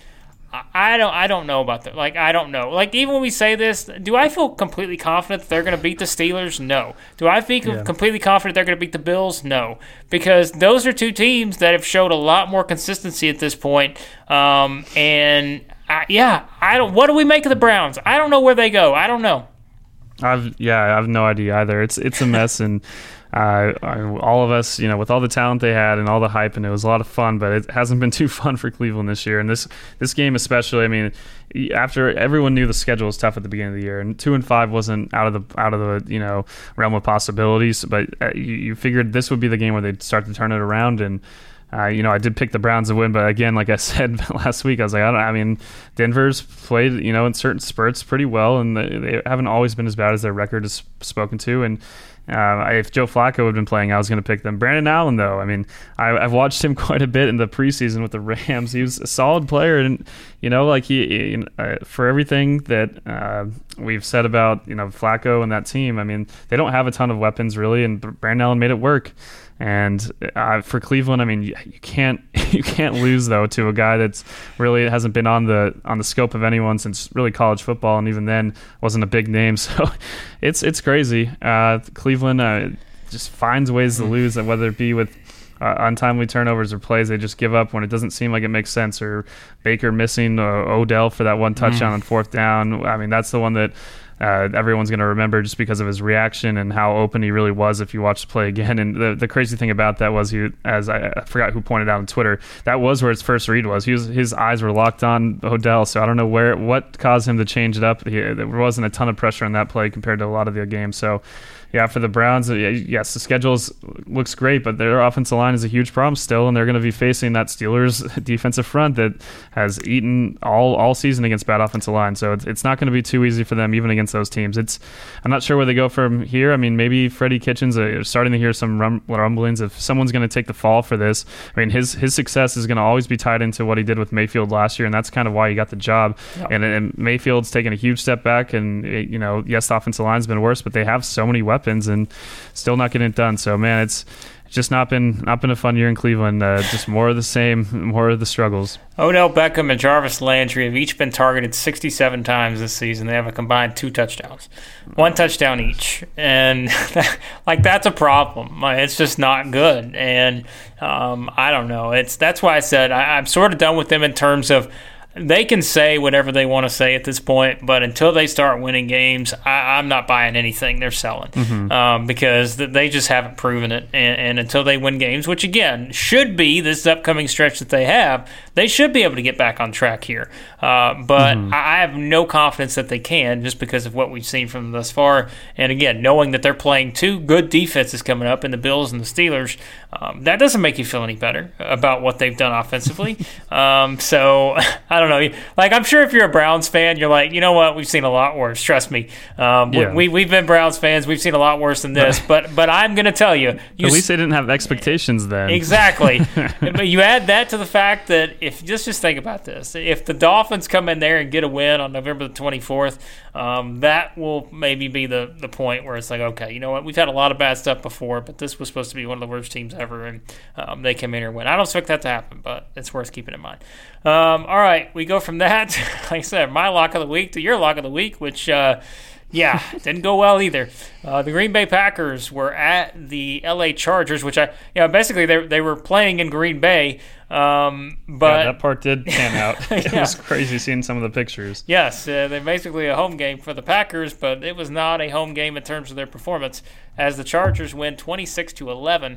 I don't I don't know about that. Like, I don't know. Like, even when we say this, do I feel completely confident that they're going to beat the Steelers? No. Do I feel yeah. completely confident they're going to beat the Bills? No. Because those are two teams that have showed a lot more consistency at this point. Um, and, I, yeah, I don't. What do we make of the Browns? I don't know where they go. I don't know. I've Yeah, I have no idea either. It's, it's a mess, and Uh, all of us, you know, with all the talent they had and all the hype, and it was a lot of fun, but it hasn't been too fun for Cleveland this year. And this this game especially, I mean, after everyone knew the schedule was tough at the beginning of the year, and two and five wasn't out of the out of the you know realm of possibilities, but you, you figured this would be the game where they'd start to turn it around. And Uh, you know, I did pick the Browns to win, but again, like I said last week, I was like, I don't. I mean, Denver's played, you know, in certain spurts pretty well, and they, they haven't always been as bad as their record has spoken to. And uh, if Joe Flacco had been playing, I was going to pick them. Brandon Allen, though, I mean, I, I've watched him quite a bit in the preseason with the Rams. He was a solid player, and you know, like he, he uh, for everything that uh, we've said about you know Flacco and that team, I mean, they don't have a ton of weapons really, and Brandon Allen made it work. And uh, for Cleveland, I mean, you, you can't you can't lose though to a guy that's really hasn't been on the on the scope of anyone since really college football, and even then wasn't a big name. So it's it's crazy. Uh, Cleveland uh, just finds ways to lose, and whether it be with uh, untimely turnovers or plays they just give up when it doesn't seem like it makes sense, or Baker missing uh, Odell for that one touchdown mm. on fourth down. I mean, that's the one that. Uh, everyone's going to remember just because of his reaction and how open he really was if you watch the play again. And the, the crazy thing about that was, he, as I, I forgot who pointed out on Twitter, that was where his first read was. He was his eyes were locked on Odell, so I don't know where what caused him to change it up. He, there wasn't a ton of pressure on that play compared to a lot of the games. So, yeah, for the Browns, yes, the schedule looks great, but their offensive line is a huge problem still, and they're going to be facing that Steelers defensive front that has eaten all, all season against bad offensive line. So it's, it's not going to be too easy for them, even against those teams. It's I'm not sure where they go from here. I mean, maybe Freddie Kitchens are starting to hear some rum, rumblings if someone's going to take the fall for this. I mean, his his success is going to always be tied into what he did with Mayfield last year, and that's kind of why he got the job. Yep. And, and Mayfield's taken a huge step back, and it, you know, yes, the offensive line's been worse, but they have so many weapons and still not getting it done. So, man, it's just not been not been a fun year in Cleveland. Uh, just more of the same, more of the struggles. Odell Beckham and Jarvis Landry have each been targeted sixty-seven times this season. They have a combined two touchdowns, one touchdown each, and that, like that's a problem. It's just not good, and um, I don't know. It's that's why I said I, I'm sort of done with them in terms of. They can say whatever they want to say at this point, but until they start winning games, I, I'm not buying anything they're selling mm-hmm. um, because they just haven't proven it. And, and until they win games, which again should be this upcoming stretch that they have, they should be able to get back on track here. Uh, but mm-hmm. I, I have no confidence that they can just because of what we've seen from them thus far. And again, knowing that they're playing two good defenses coming up in the Bills and the Steelers, um, that doesn't make you feel any better about what they've done offensively. um, so I don't know. Like, I'm sure if you're a Browns fan, you're like, you know what? We've seen a lot worse. Trust me. Um, yeah. we, we've been Browns fans. We've seen a lot worse than this. But but I'm going to tell you. you At least they didn't have expectations then. Exactly. But you add that to the fact that if just, just think about this. If the Dolphins come in there and get a win on November the twenty-fourth, um, that will maybe be the, the point where it's like, okay, you know what? We've had a lot of bad stuff before, but this was supposed to be one of the worst teams ever, and um, they came in here and win. I don't expect that to happen, but it's worth keeping in mind. Um, all right, we go from that, like I said, my lock of the week to your lock of the week, which, uh, yeah, didn't go well either. Uh, the Green Bay Packers were at the L A Chargers, which I, you know, basically they they were playing in Green Bay, um, but yeah, that part did pan out. It yeah. was crazy seeing some of the pictures. Yes, uh, they're basically a home game for the Packers, but it was not a home game in terms of their performance, as the Chargers win twenty-six to eleven.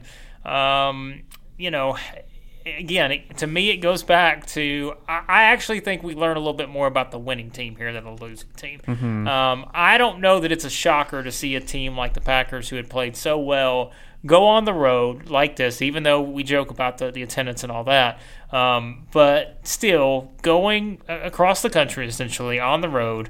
Um, you know. Again, it, to me, it goes back to I, I actually think we learn a little bit more about the winning team here than the losing team. Mm-hmm. Um, I don't know that it's a shocker to see a team like the Packers, who had played so well, go on the road like this, even though we joke about the, the attendance and all that. Um, but still, going across the country, essentially, on the road,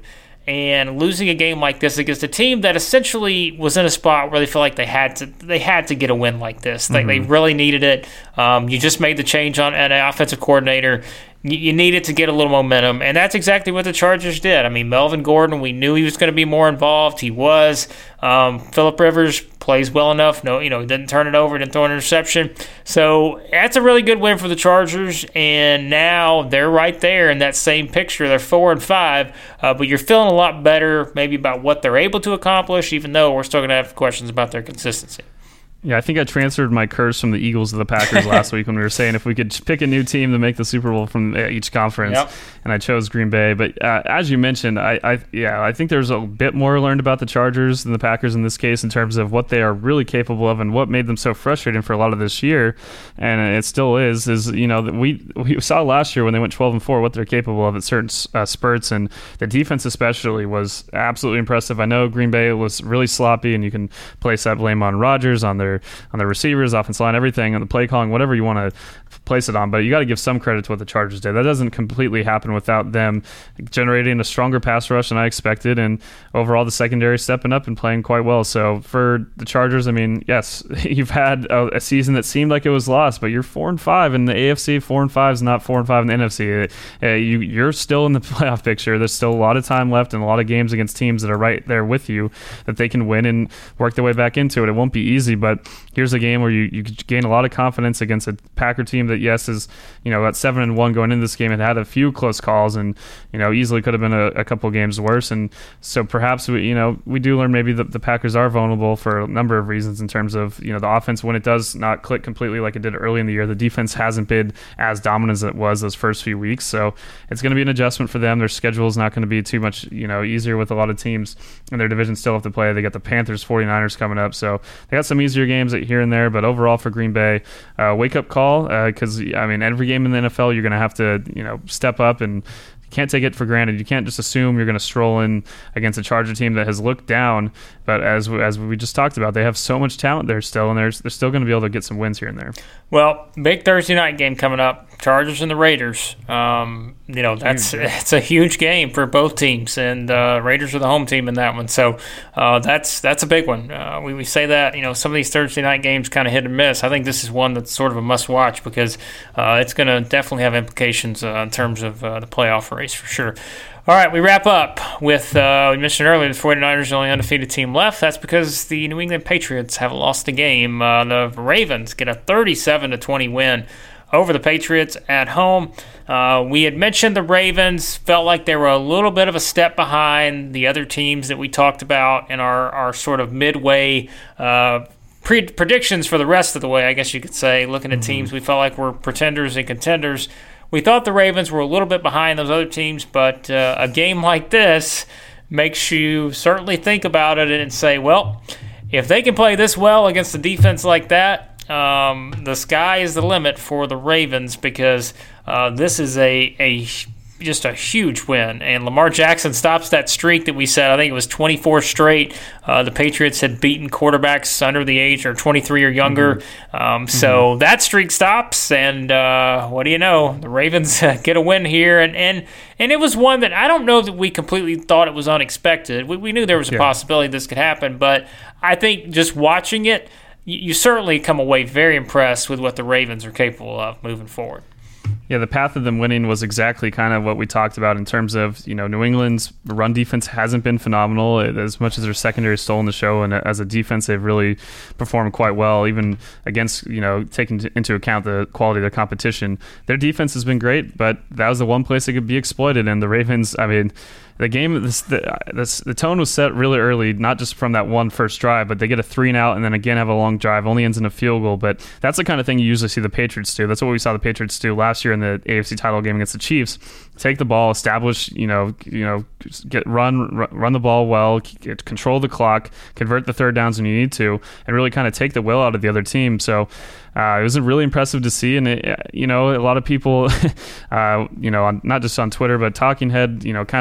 and losing a game like this against a team that essentially was in a spot where they feel like they had to they had to get a win like this. They, mm-hmm. they really needed it. Um, you just made the change on an offensive coordinator. You needed to get a little momentum, and that's exactly what the Chargers did. I mean, Melvin Gordon, we knew he was going to be more involved. He was. Um, Phillip Rivers plays well enough. No, you know, he didn't turn it over, didn't throw an interception. So that's a really good win for the Chargers, and now they're right there in that same picture. They're four and five, uh, but you're feeling a lot better maybe about what they're able to accomplish, even though we're still going to have questions about their consistency. Yeah, I think I transferred my curse from the Eagles to the Packers last week when we were saying if we could pick a new team to make the Super Bowl from each conference, yep. and I chose Green Bay. But uh, as you mentioned, I, I yeah, I think there's a bit more learned about the Chargers than the Packers in this case in terms of what they are really capable of and what made them so frustrating for a lot of this year, and it still is. Is you know that we we saw last year when they went twelve and four what they're capable of at certain uh, spurts, and the defense especially was absolutely impressive. I know Green Bay was really sloppy, and you can place that blame on Rodgers, on their on the receivers, offensive line, everything, on the play calling, whatever you want to place it on. But you got to give some credit to what the Chargers did. That doesn't completely happen without them generating a stronger pass rush than I expected, and overall the secondary stepping up and playing quite well. So for the Chargers, I mean, yes, you've had a, a season that seemed like it was lost, but you're four and five in the A F C. Four and five is not four and five in the N F C. Uh, you, you're still in the playoff picture. There's still a lot of time left and a lot of games against teams that are right there with you that they can win and work their way back into it. It won't be easy, but here's a game where you, you gain a lot of confidence against a Packer team that, yes, is, you know, at seven and one going into this game and had a few close calls and, you know, easily could have been a, a couple games worse. And so perhaps, we, you know, we do learn maybe the, the Packers are vulnerable for a number of reasons in terms of, you know, the offense, when it does not click completely like it did early in the year, the defense hasn't been as dominant as it was those first few weeks. So it's going to be an adjustment for them. Their schedule is not going to be too much, you know, easier with a lot of teams in their division still have to play. They got the Panthers, forty-niners coming up. So they got some easier games here and there, but overall for Green Bay, uh, wake up call, because uh, I mean, every game in the N F L you're going to have to, you know, step up, and you can't take it for granted. You can't just assume you're going to stroll in against a Charger team that has looked down, but as as we just talked about, they have so much talent there still, and they're, they're still going to be able to get some wins here and there. Well, big Thursday night game coming up, Chargers and the Raiders. Um, you know, that's it's a huge game for both teams, and uh, Raiders are the home team in that one. So uh, that's that's a big one. Uh, we, we say that, you know, some of these Thursday night games kind of hit and miss. I think this is one that's sort of a must-watch because uh, it's going to definitely have implications uh, in terms of uh, the playoff race for sure. All right, we wrap up with, uh, we mentioned earlier, the forty-niners are the only undefeated team left. That's because the New England Patriots haven't lost a game. Uh, the Ravens get a thirty-seven to twenty win over the Patriots at home. Uh, we had mentioned the Ravens felt like they were a little bit of a step behind the other teams that we talked about in our, our sort of midway uh, pre- predictions for the rest of the way, I guess you could say. Looking at mm-hmm. teams we felt like were pretenders and contenders. We thought the Ravens were a little bit behind those other teams, but uh, a game like this makes you certainly think about it and say, well, if they can play this well against a defense like that, um, the sky is the limit for the Ravens, because uh, this is a, a just a huge win. And Lamar Jackson stops that streak that we said, I think it was twenty-four straight. Uh, the Patriots had beaten quarterbacks under the age or twenty-three or younger. Mm-hmm. Um, so mm-hmm. that streak stops, and uh, what do you know? The Ravens get a win here. And, and and it was one that I don't know that we completely thought it was unexpected. We, we knew there was a yeah. possibility this could happen, but I think just watching it, you, you certainly come away very impressed with what the Ravens are capable of moving forward. Yeah, the path of them winning was exactly kind of what we talked about in terms of, you know, New England's run defense hasn't been phenomenal as much as their secondary stolen the show, and as a defense they've really performed quite well, even against, you know, taking into account the quality of their competition. Their defense has been great, but that was the one place it could be exploited, and the Ravens, I mean, the game, this, the, this, the tone was set really early, not just from that one first drive, but they get a three and out and then again have a long drive, only ends in a field goal. But that's the kind of thing you usually see the Patriots do. That's what we saw the Patriots do last year in the A F C title game against the Chiefs. Take the ball, establish, you know, you know, get run, run, run the ball well, get, control the clock, convert the third downs when you need to, and really kind of take the will out of the other team. So uh, it was really impressive to see, and it, you know, a lot of people, uh, you know, on, not just on Twitter, but talking head, you know, kind of personality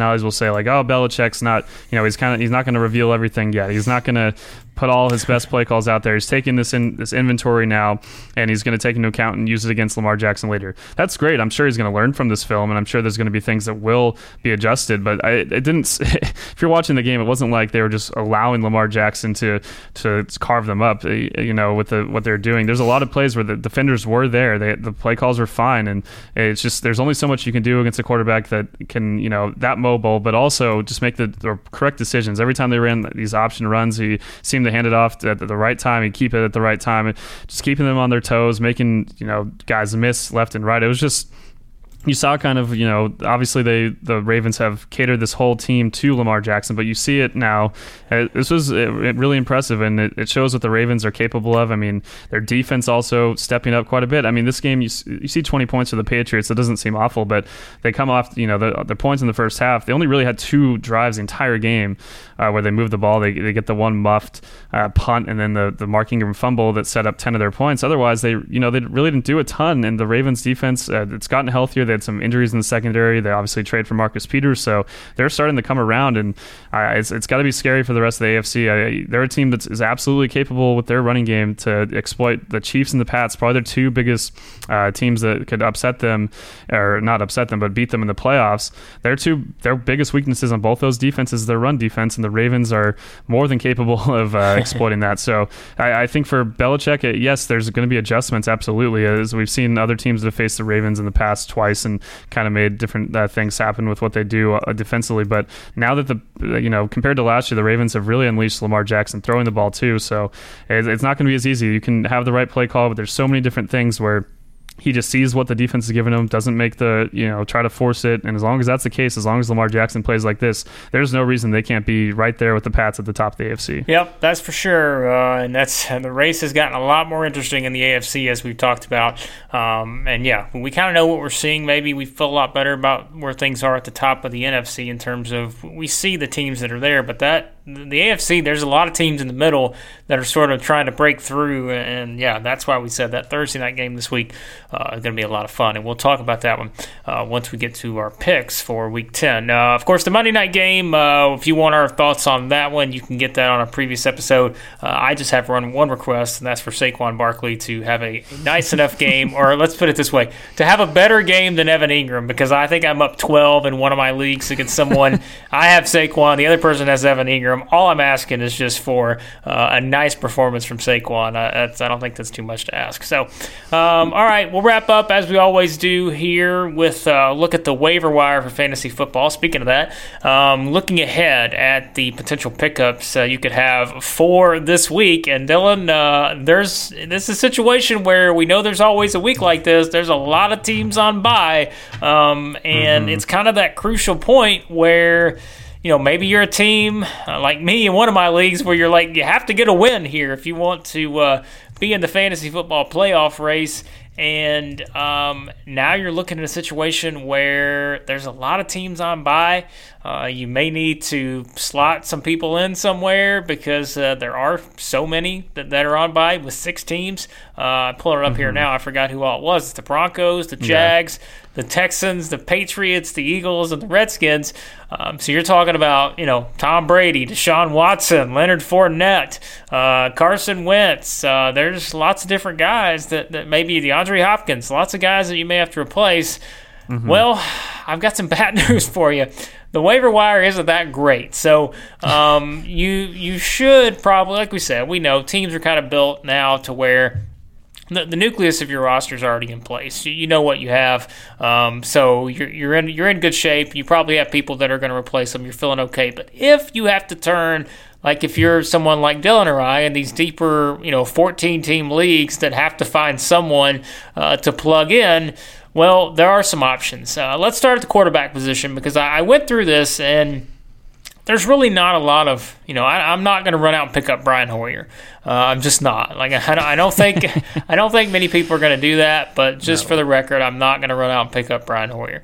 personalities will say like, oh, Belichick's not, you know, he's kind of he's not going to reveal everything yet. He's not going to put all his best play calls out there. He's taking this in this inventory now, and he's going to take into account and use it against Lamar Jackson later. That's great. I'm sure he's going to learn from this film, and I'm sure there's going to be things that will be adjusted. But I, it didn't. If you're watching the game, it wasn't like they were just allowing Lamar Jackson to to carve them up. You know, with the what they're doing. There's a lot of plays where the defenders were there. They, the play calls were fine, and it's just there's only so much you can do against a quarterback that can, you know, that mobile, but also just make the, the correct decisions. Every time they ran these option runs, he seemed to hand it off at the right time. He'd keep it at the right time, and just keeping them on their toes, making, you know, guys miss left and right. It was just, you saw kind of, you know, obviously they the Ravens have catered this whole team to Lamar Jackson, but you see it now. This was really impressive, and it, it shows what the Ravens are capable of. I mean, their defense also stepping up quite a bit. I mean, this game, you, you see twenty points for the Patriots. It doesn't seem awful, but they come off, you know, the, the points in the first half. They only really had two drives the entire game uh, where they moved the ball. They, they get the one muffed uh, punt and then the, the Mark Ingram fumble that set up ten of their points. Otherwise, they, you know, they really didn't do a ton, and the Ravens defense, uh, it's gotten healthier. They had some injuries in the secondary. They obviously trade for Marcus Peters, so they're starting to come around, and uh, it's, it's got to be scary for the rest of the A F C. I, they're a team that is absolutely capable with their running game to exploit the Chiefs and the Pats, probably their two biggest uh, teams that could upset them, or not upset them, but beat them in the playoffs. Their two, their biggest weaknesses on both those defenses is their run defense, and the Ravens are more than capable of uh, exploiting that. So I, I think for Belichick, yes, there's going to be adjustments, absolutely, as we've seen other teams that have faced the Ravens in the past twice and kind of made different uh, things happen with what they do uh, defensively. But now that the, you know, compared to last year, the Ravens have really unleashed Lamar Jackson throwing the ball too. So it's, it's not going to be as easy. You can have the right play call, but there's so many different things where he just sees what the defense is giving him, doesn't make the, you know, try to force it. And as long as that's the case, as long as Lamar Jackson plays like this, there's no reason they can't be right there with the Pats at the top of the A F C. Yep, that's for sure. Uh, and that's uh, the race has gotten a lot more interesting in the A F C, as we've talked about. Um, and yeah, we kind of know what we're seeing. Maybe we feel a lot better about where things are at the top of the N F C in terms of we see the teams that are there, but that the A F C, there's a lot of teams in the middle that are sort of trying to break through. And yeah, that's why we said that Thursday night game this week uh, is going to be a lot of fun. And we'll talk about that one uh, once we get to our picks for week ten. Uh, of course, the Monday night game, uh, if you want our thoughts on that one, you can get that on a previous episode. Uh, I just have run one request, and that's for Saquon Barkley to have a nice enough game, or let's put it this way, to have a better game than Evan Ingram, because I think I'm up twelve in one of my leagues against someone. I have Saquon, the other person has Evan Ingram. All I'm asking is just for uh, a nice performance from Saquon. Uh, that's, I don't think that's too much to ask. So, um, all right, we'll wrap up as we always do here with a look at the waiver wire for fantasy football. Speaking of that, um, looking ahead at the potential pickups uh, you could have for this week. And Dylan, uh, there's this is a situation where we know there's always a week like this. There's a lot of teams on bye, um, and mm-hmm. it's kind of that crucial point where, you know, maybe you're a team uh, like me in one of my leagues where you're like, you have to get a win here if you want to uh, be in the fantasy football playoff race. And um, now you're looking at a situation where there's a lot of teams on bye. Uh, you may need to slot some people in somewhere because uh, there are so many that, that are on bye with six teams. Uh, I'm pulling it up mm-hmm. here now. I forgot who all it was. It's the Broncos, the Jags, yeah. the Texans, the Patriots, the Eagles, and the Redskins. Um, so you're talking about, you know, Tom Brady, Deshaun Watson, Leonard Fournette, uh, Carson Wentz. Uh, there's lots of different guys that, that maybe DeAndre Hopkins, lots of guys that you may have to replace. Mm-hmm. Well, I've got some bad news for you. The waiver wire isn't that great. So um, you you should probably, like we said, we know teams are kind of built now to where the, the nucleus of your roster is already in place. You, you know what you have. Um, so you're you're in you're in good shape. You probably have people that are going to replace them. You're feeling okay. But if you have to turn, like if you're someone like Dylan or I in these deeper, you know, fourteen-team leagues that have to find someone uh, to plug in, well, there are some options. Uh, let's start at the quarterback position because I, I went through this and there's really not a lot of, you know, I, I'm not going to run out and pick up Brian Hoyer. Uh, I'm just not. Like I don't, I don't think, I don't think many people are going to do that. But just no. for the record, I'm not going to run out and pick up Brian Hoyer.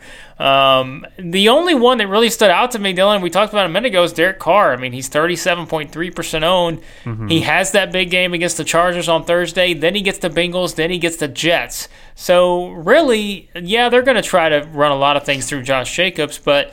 Um, the only one that really stood out to me, Dylan, we talked about a minute ago, is Derek Carr. I mean, he's thirty-seven point three percent owned. Mm-hmm. He has that big game against the Chargers on Thursday. Then he gets the Bengals. Then he gets the Jets. So really, yeah, they're going to try to run a lot of things through Josh Jacobs, but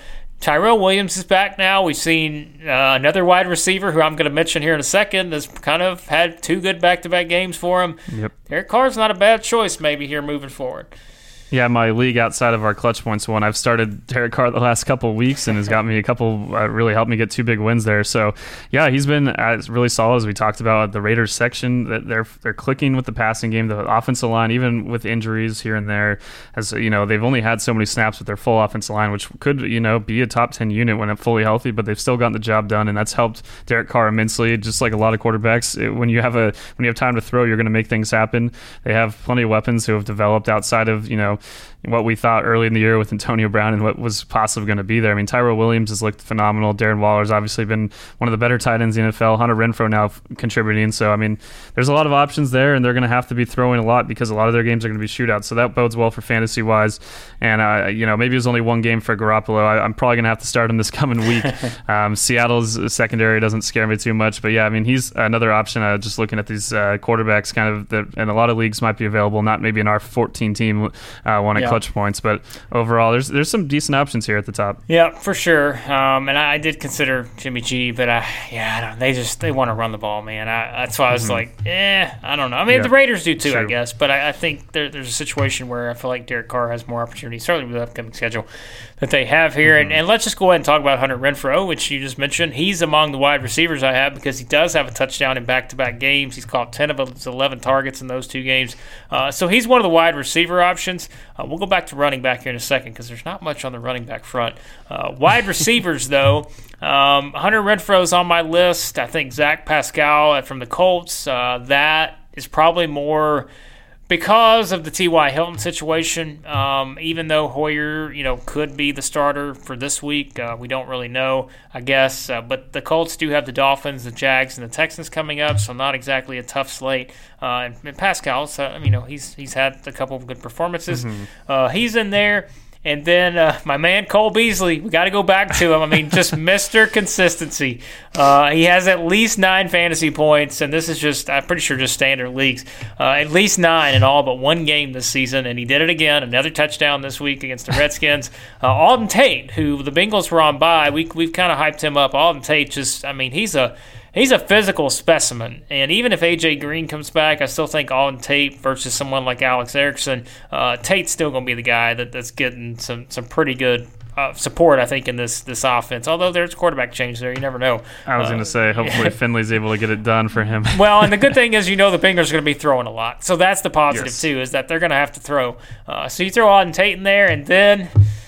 Tyrell Williams is back now. We've seen uh, another wide receiver who I'm going to mention here in a second that's kind of had two good back-to-back games for him. Yep. Derek Carr's not a bad choice maybe here moving forward. Yeah, my league outside of our Clutch Points one, I've started Derek Carr the last couple of weeks and has got me a couple, uh, really helped me get two big wins there. So, yeah, he's been as really solid as we talked about. The Raiders section, that they're they're clicking with the passing game. The offensive line, even with injuries here and there, as you know, they've only had so many snaps with their full offensive line, which could, you know, be a top ten unit when it's fully healthy, but they've still gotten the job done, and that's helped Derek Carr immensely. Just like a lot of quarterbacks, it, when you have a when you have time to throw, you're going to make things happen. They have plenty of weapons who have developed outside of, you know, what we thought early in the year with Antonio Brown and what was possibly going to be there. I mean, Tyrell Williams has looked phenomenal. Darren Waller's obviously been one of the better tight ends in the N F L. Hunter Renfrow now f- contributing. So, I mean, there's a lot of options there, and they're going to have to be throwing a lot because a lot of their games are going to be shootouts. So that bodes well for fantasy-wise. And, uh, you know, maybe it was only one game for Garoppolo. I, I'm probably going to have to start him this coming week. um, Seattle's secondary doesn't scare me too much. But, yeah, I mean, he's another option. Uh, just looking at these uh, quarterbacks kind of, that, and a lot of leagues might be available, not maybe in our fourteen-team uh, one at yeah. Clutch Points, but overall, there's there's some decent options here at the top. Yeah, for sure. Um, and I, I did consider Jimmy G, but I, yeah, I don't, they just they want to run the ball, man. I, that's why I was mm-hmm. like, eh, I don't know. I mean, yeah. the Raiders do too, True. I guess. But I, I think there, there's a situation where I feel like Derek Carr has more opportunity, certainly with the upcoming schedule that they have here. Mm-hmm. And, and let's just go ahead and talk about Hunter Renfrow, which you just mentioned. He's among the wide receivers I have because he does have a touchdown in back-to-back games. He's caught ten of his eleven targets in those two games. Uh, so he's one of the wide receiver options. Uh, we'll go back to running back here in a second because there's not much on the running back front. Uh, wide receivers, though, um, Hunter Renfrow's on my list. I think Zach Pascal from the Colts, uh, that is probably more because of the T Y. Hilton situation. Um, even though Hoyer, you know, could be the starter for this week, uh, we don't really know, I guess. Uh, but the Colts do have the Dolphins, the Jags, and the Texans coming up, so not exactly a tough slate. Uh, and, and Pascal, so, you know, he's he's had a couple of good performances. Mm-hmm. Uh, he's in there. And then uh, my man Cole Beasley, we got to go back to him. I mean, just Mister Consistency. Uh, he has at least nine fantasy points, and this is just, I'm pretty sure, just standard leagues. Uh, at least nine in all but one game this season, and he did it again. Another touchdown this week against the Redskins. Uh, Alden Tate, who the Bengals were on bye, we, we've kind of hyped him up. Alden Tate just, I mean, he's a He's a physical specimen, and even if A J Green comes back, I still think Alden Tate versus someone like Alex Erickson, uh, Tate's still going to be the guy that, that's getting some, some pretty good uh, support, I think, in this this offense. Although there's quarterback change there, you never know. I was uh, going to say, hopefully Finley's able to get it done for him. Well, and the good thing is, you know, the Bengals are going to be throwing a lot, so that's the positive yes. too, is that they're going to have to throw. Uh, so you throw Alden Tate in there, and then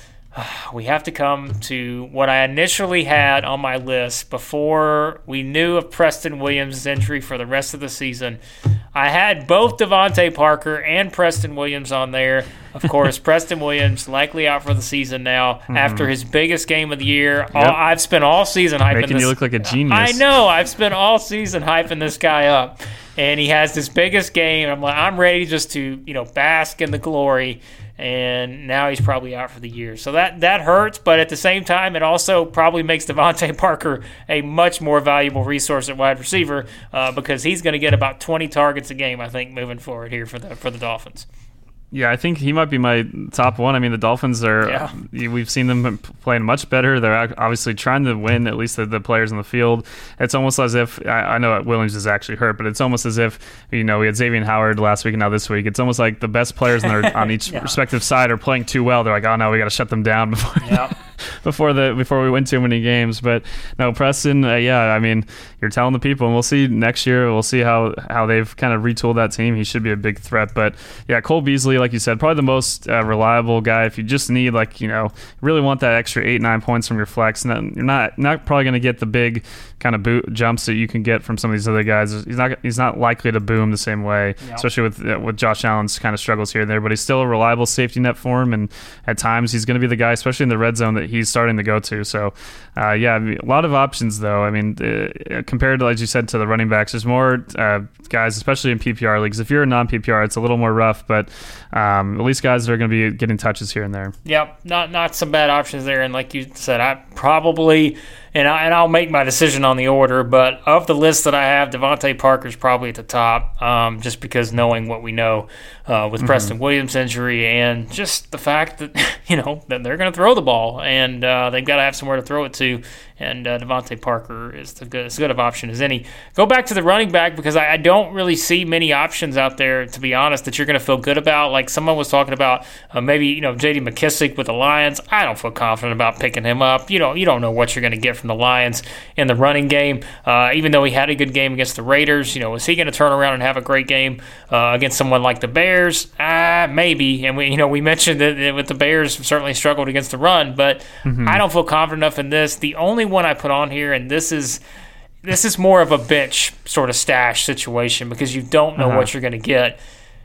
we have to come to what I initially had on my list before we knew of Preston Williams' injury for the rest of the season. I had both Devontae Parker and Preston Williams on there. Of course, Preston Williams likely out for the season now mm-hmm. after his biggest game of the year. Yep. All, I've spent all season hyping Making this. you look like a genius. I know. I've spent all season hyping this guy up. And he has this biggest game. I'm like, I'm ready just to, you know, bask in the glory. And now he's probably out for the year. So that, that hurts, but at the same time, it also probably makes Devontae Parker a much more valuable resource at wide receiver uh, because he's going to get about twenty targets a game, I think, moving forward here for the for the Dolphins. Yeah, I think he might be my top one. I mean, the Dolphins are, yeah. uh, we've seen them playing much better. They're obviously trying to win, at least the, the players on the field. It's almost as if, I, I know Williams is actually hurt, but it's almost as if, you know, we had Xavier Howard last week and now this week. It's almost like the best players on, their, on each yeah. respective side are playing too well. They're like, oh, no, we got to shut them down before yeah. before the before we win too many games. But no, Preston, uh, yeah, I mean, you're telling the people, and we'll see next year. We'll see how, how they've kind of retooled that team. He should be a big threat. But yeah, Cole Beasley, like you said, probably the most Uh, reliable guy. If you just need, like, you know, really want that extra eight nine points from your flex, and you're not not probably going to get the big kind of boot jumps that you can get from some of these other guys. He's not he's not likely to boom the same way, yeah. especially with uh, with Josh Allen's kind of struggles here and there. But he's still a reliable safety net for him, and at times he's going to be the guy, especially in the red zone, that he's starting to go to. So, uh, yeah, I mean, a lot of options though. I mean, uh, compared to, like you said, to the running backs, there's more uh, guys, especially in P P R leagues. If you're a non-P P R, it's a little more rough, but um, at least guys that are going to be getting touches here and there. Yep, not not some bad options there. And like you said, I probably, and, I, and I'll make my decision on the order, but of the list that I have, Devontae Parker's probably at the top, um, just because knowing what we know uh, with mm-hmm. Preston Williams' injury and just the fact that, you know, that they're going to throw the ball, and uh, they've got to have somewhere to throw it to, and uh, Devontae Parker is the good, as good of option as any. Go back to the running back, because I, I don't really see many options out there, to be honest, that you're going to feel good about. Like someone was talking about uh, maybe, you know, J D McKissick with the Lions. I don't feel confident about picking him up. You know, you don't know what you're going to get from the Lions in the running game. Uh, even though he had a good game against the Raiders, you know, is he going to turn around and have a great game uh, against someone like the Bears? Uh, maybe. And we, you know, we mentioned that with the Bears certainly struggled against the run, but mm-hmm. I don't feel confident enough in this. The only one I put on here, and this is this is more of a bench sort of stash situation because you don't know uh-huh. what you're going to get.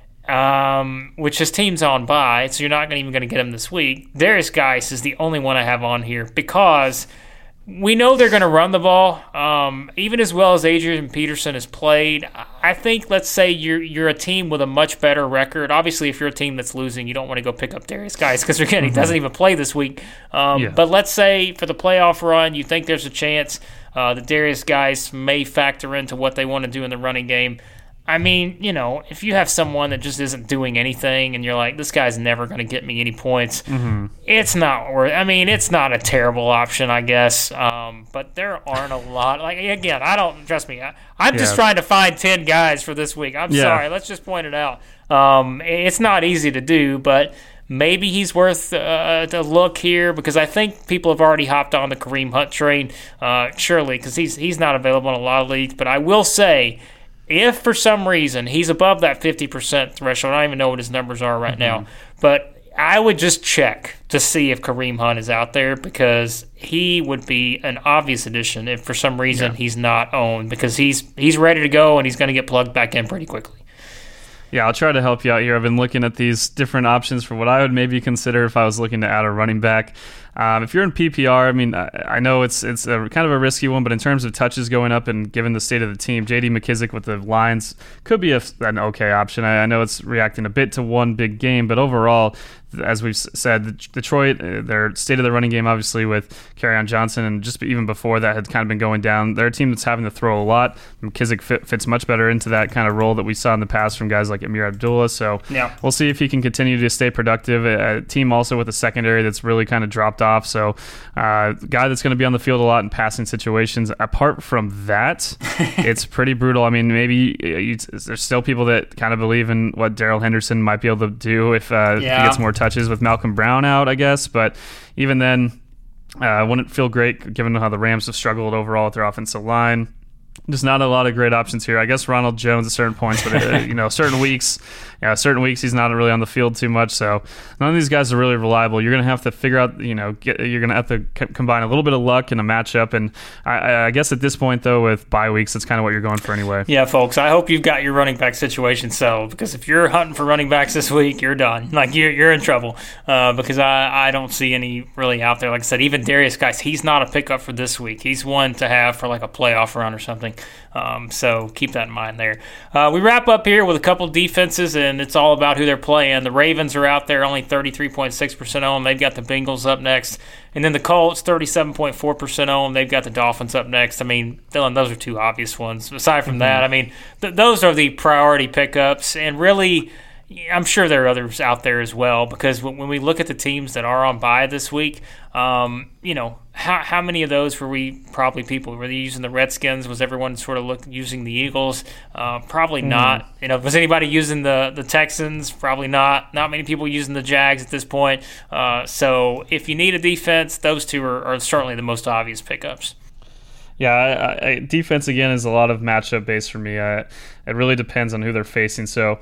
Um, which his team's on bye, so you're not gonna, even going to get him this week. Darius Geis is the only one I have on here because we know they're going to run the ball. Um, even as well as Adrian Peterson has played, I think, let's say you're you're a team with a much better record. Obviously, if you're a team that's losing, you don't want to go pick up Darius Geis because, again, he doesn't even play this week. Um, yeah. But let's say for the playoff run, you think there's a chance uh, that Darius Geis may factor into what they want to do in the running game. I mean, you know, if you have someone that just isn't doing anything and you're like, this guy's never going to get me any points, mm-hmm. it's not worth, I mean, it's not a terrible option, I guess. Um, but there aren't a lot. Like, again, I don't, trust me, I, I'm yeah. just trying to find ten guys for this week. I'm yeah. sorry. Let's just point it out. Um, it's not easy to do, but maybe he's worth uh, a look here because I think people have already hopped on the Kareem Hunt train, uh, surely, because he's, he's not available in a lot of leagues. But I will say, if for some reason he's above that fifty percent threshold, I don't even know what his numbers are right mm-hmm. now, but I would just check to see if Kareem Hunt is out there because he would be an obvious addition if for some reason yeah. he's not owned because he's he's ready to go and he's going to get plugged back in pretty quickly. Yeah, I'll try to help you out here. I've been looking at these different options for what I would maybe consider if I was looking to add a running back. Um, if you're in P P R, I mean, I, I know it's it's a, kind of a risky one, but in terms of touches going up and given the state of the team, J D McKissick with the Lions could be a, an okay option. I, I know it's reacting a bit to one big game, but overall, as we've said, Detroit, their state of the running game, obviously with Kerryon Johnson, and just even before that had kind of been going down. They're a team that's having to throw a lot. McKissick fit, fits much better into that kind of role that we saw in the past from guys like Amir Abdullah. So yeah. we'll see if he can continue to stay productive. A, a team also with a secondary that's really kind of dropped off. So uh, guy that's going to be on the field a lot in passing situations. Apart from that, it's pretty brutal. I mean, maybe you, there's still people that kind of believe in what Darrell Henderson might be able to do if, uh, yeah. if he gets more touches with Malcolm Brown out, I guess. But even then, uh, wouldn't feel great given how the Rams have struggled overall with their offensive line. Just not a lot of great options here. I guess Ronald Jones at certain points, but uh, you know, certain weeks, yeah, certain weeks he's not really on the field too much. So none of these guys are really reliable. You're gonna have to figure out, you know, get, you're gonna have to c- combine a little bit of luck in a matchup. And I, I guess at this point, though, with bye weeks, that's kind of what you're going for anyway. Yeah, folks. I hope you've got your running back situation settled because if you're hunting for running backs this week, you're done. Like you're you're in trouble uh, because I I don't see any really out there. Like I said, even Darius Geis, he's not a pickup for this week. He's one to have for like a playoff run or something. Um, so keep that in mind there. Uh, we wrap up here with a couple defenses, and it's all about who they're playing. The Ravens are out there, only thirty-three point six percent owned. They've got the Bengals up next. And then the Colts, thirty-seven point four percent owned. They've got the Dolphins up next. I mean, Dylan, those are two obvious ones. Aside from mm-hmm. that, I mean, th- those are the priority pickups. And really, I'm sure there are others out there as well because when we look at the teams that are on bye this week, um, you know, how how many of those were we probably people were they using the Redskins? Was everyone sort of look, using the Eagles? Uh, probably mm. not. You know, was anybody using the, the Texans? Probably not. Not many people using the Jags at this point. Uh, so if you need a defense, those two are, are certainly the most obvious pickups. Yeah, I, I, defense again is a lot of matchup based for me. I, it really depends on who they're facing. So.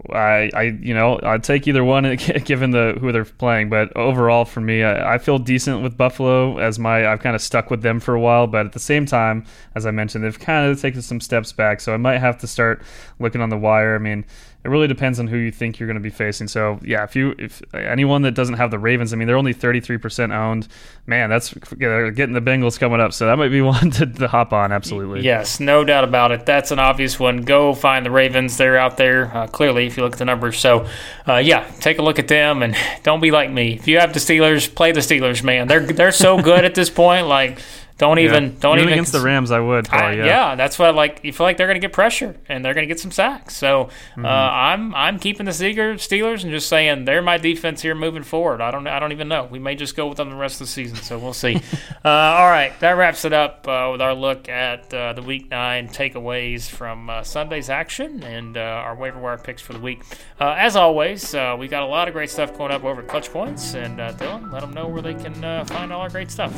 I, I, you know, I'd take either one given the who they're playing. But overall, for me, I, I feel decent with Buffalo as my I've kind of stuck with them for a while. But at the same time, as I mentioned, they've kind of taken some steps back. So I might have to start looking on the wire. I mean, it really depends on who you think you're going to be facing. So yeah, if you if anyone that doesn't have the Ravens, I mean, they're only thirty-three percent owned. Man, that's they're getting the Bengals coming up. So that might be one to, to hop on. Absolutely. Yes, no doubt about it. That's an obvious one. Go find the Ravens. They're out there uh, clearly if you look at the numbers. So uh, yeah, take a look at them and don't be like me. If you have the Steelers, play the Steelers, man. They're they're so good at this point. Like. Don't even, yeah. don't even, even against cons- the Rams. I would, probably, I, yeah. yeah, that's what like. You feel like they're going to get pressure and they're going to get some sacks. So mm-hmm. uh, I'm, I'm keeping the Steelers and just saying they're my defense here moving forward. I don't, I don't even know. We may just go with them the rest of the season. So we'll see. uh, all right, that wraps it up uh, with our look at uh, the Week Nine takeaways from uh, Sunday's action and uh, our waiver wire picks for the week. Uh, as always, uh, we got a lot of great stuff going up over at Clutch Points, and uh, Dylan, let them know where they can uh, find all our great stuff.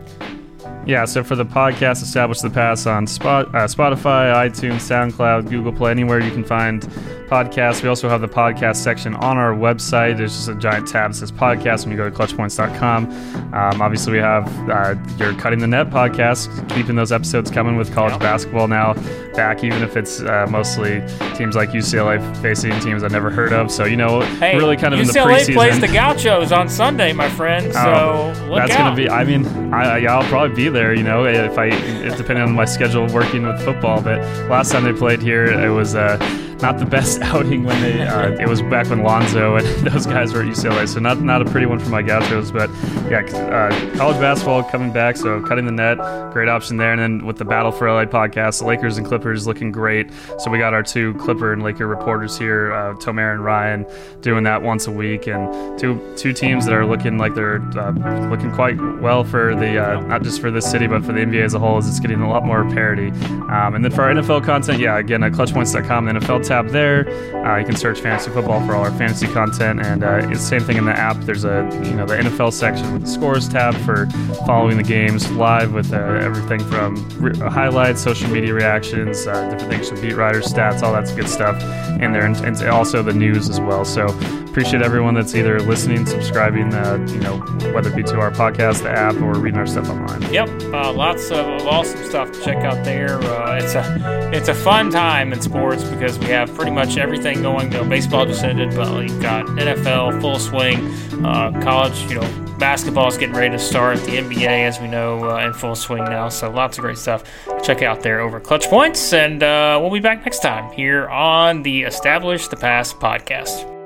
Yeah, so for the podcast, Establish the Pass on Spot, uh, Spotify, iTunes, SoundCloud, Google Play, anywhere you can find podcasts. We also have the podcast section on our website. There's just a giant tab that says podcast when you go to clutch points dot com. Um, obviously, we have uh, your Cutting the Net podcast, keeping those episodes coming with college yep. basketball now back, even if it's uh, mostly teams like U C L A facing teams I've never heard of. So, you know, hey, really kind of U C L A in the preseason. U C L A plays the Gauchos on Sunday, my friend, so oh, look that's out. Gonna be, I mean, I, I'll probably be there, you know, if I, if, depending on my schedule of working with football. But last time they played here, it was uh, not the best outing when they, uh, it was back when Lonzo and those guys were at U C L A. So not, not a pretty one for my Gauchos, but yeah, uh, college basketball coming back. So Cutting the Net, great option there. And then with the Battle for L A podcast, the Lakers and Clippers looking great. So we got our two Clipper and Laker reporters here, uh, Tomer and Ryan, doing that once a week, and two two teams that are looking like they're uh, looking quite well for the uh, not just for this city but for the N B A as a whole, as it's getting a lot more parity. Um, and then for our N F L content, yeah, again at clutch points dot com, the N F L tab there. Uh, you can search fantasy football for all our fantasy content, and uh, it's the same thing in the app. There's a you know the N F L section with the scores tab for following the games live with uh, everything from re- highlights, social media reactions, uh, different things from beat writers, stats, all that's good stuff in there, and, and also the news as well. So appreciate everyone that's either listening, subscribing, uh, you know, whether it be to our podcast, the app, or reading our stuff online. Yep, uh, lots of, of awesome stuff to check out there. Uh, it's a it's a fun time in sports because we have pretty much everything going. You know, baseball just ended, but we've got N F L full swing, uh, college, you know. Basketball is getting ready to start. The N B A, as we know, uh, in full swing now. So lots of great stuff to check out there over Clutch Points. And uh, we'll be back next time here on the Establish the Pass podcast.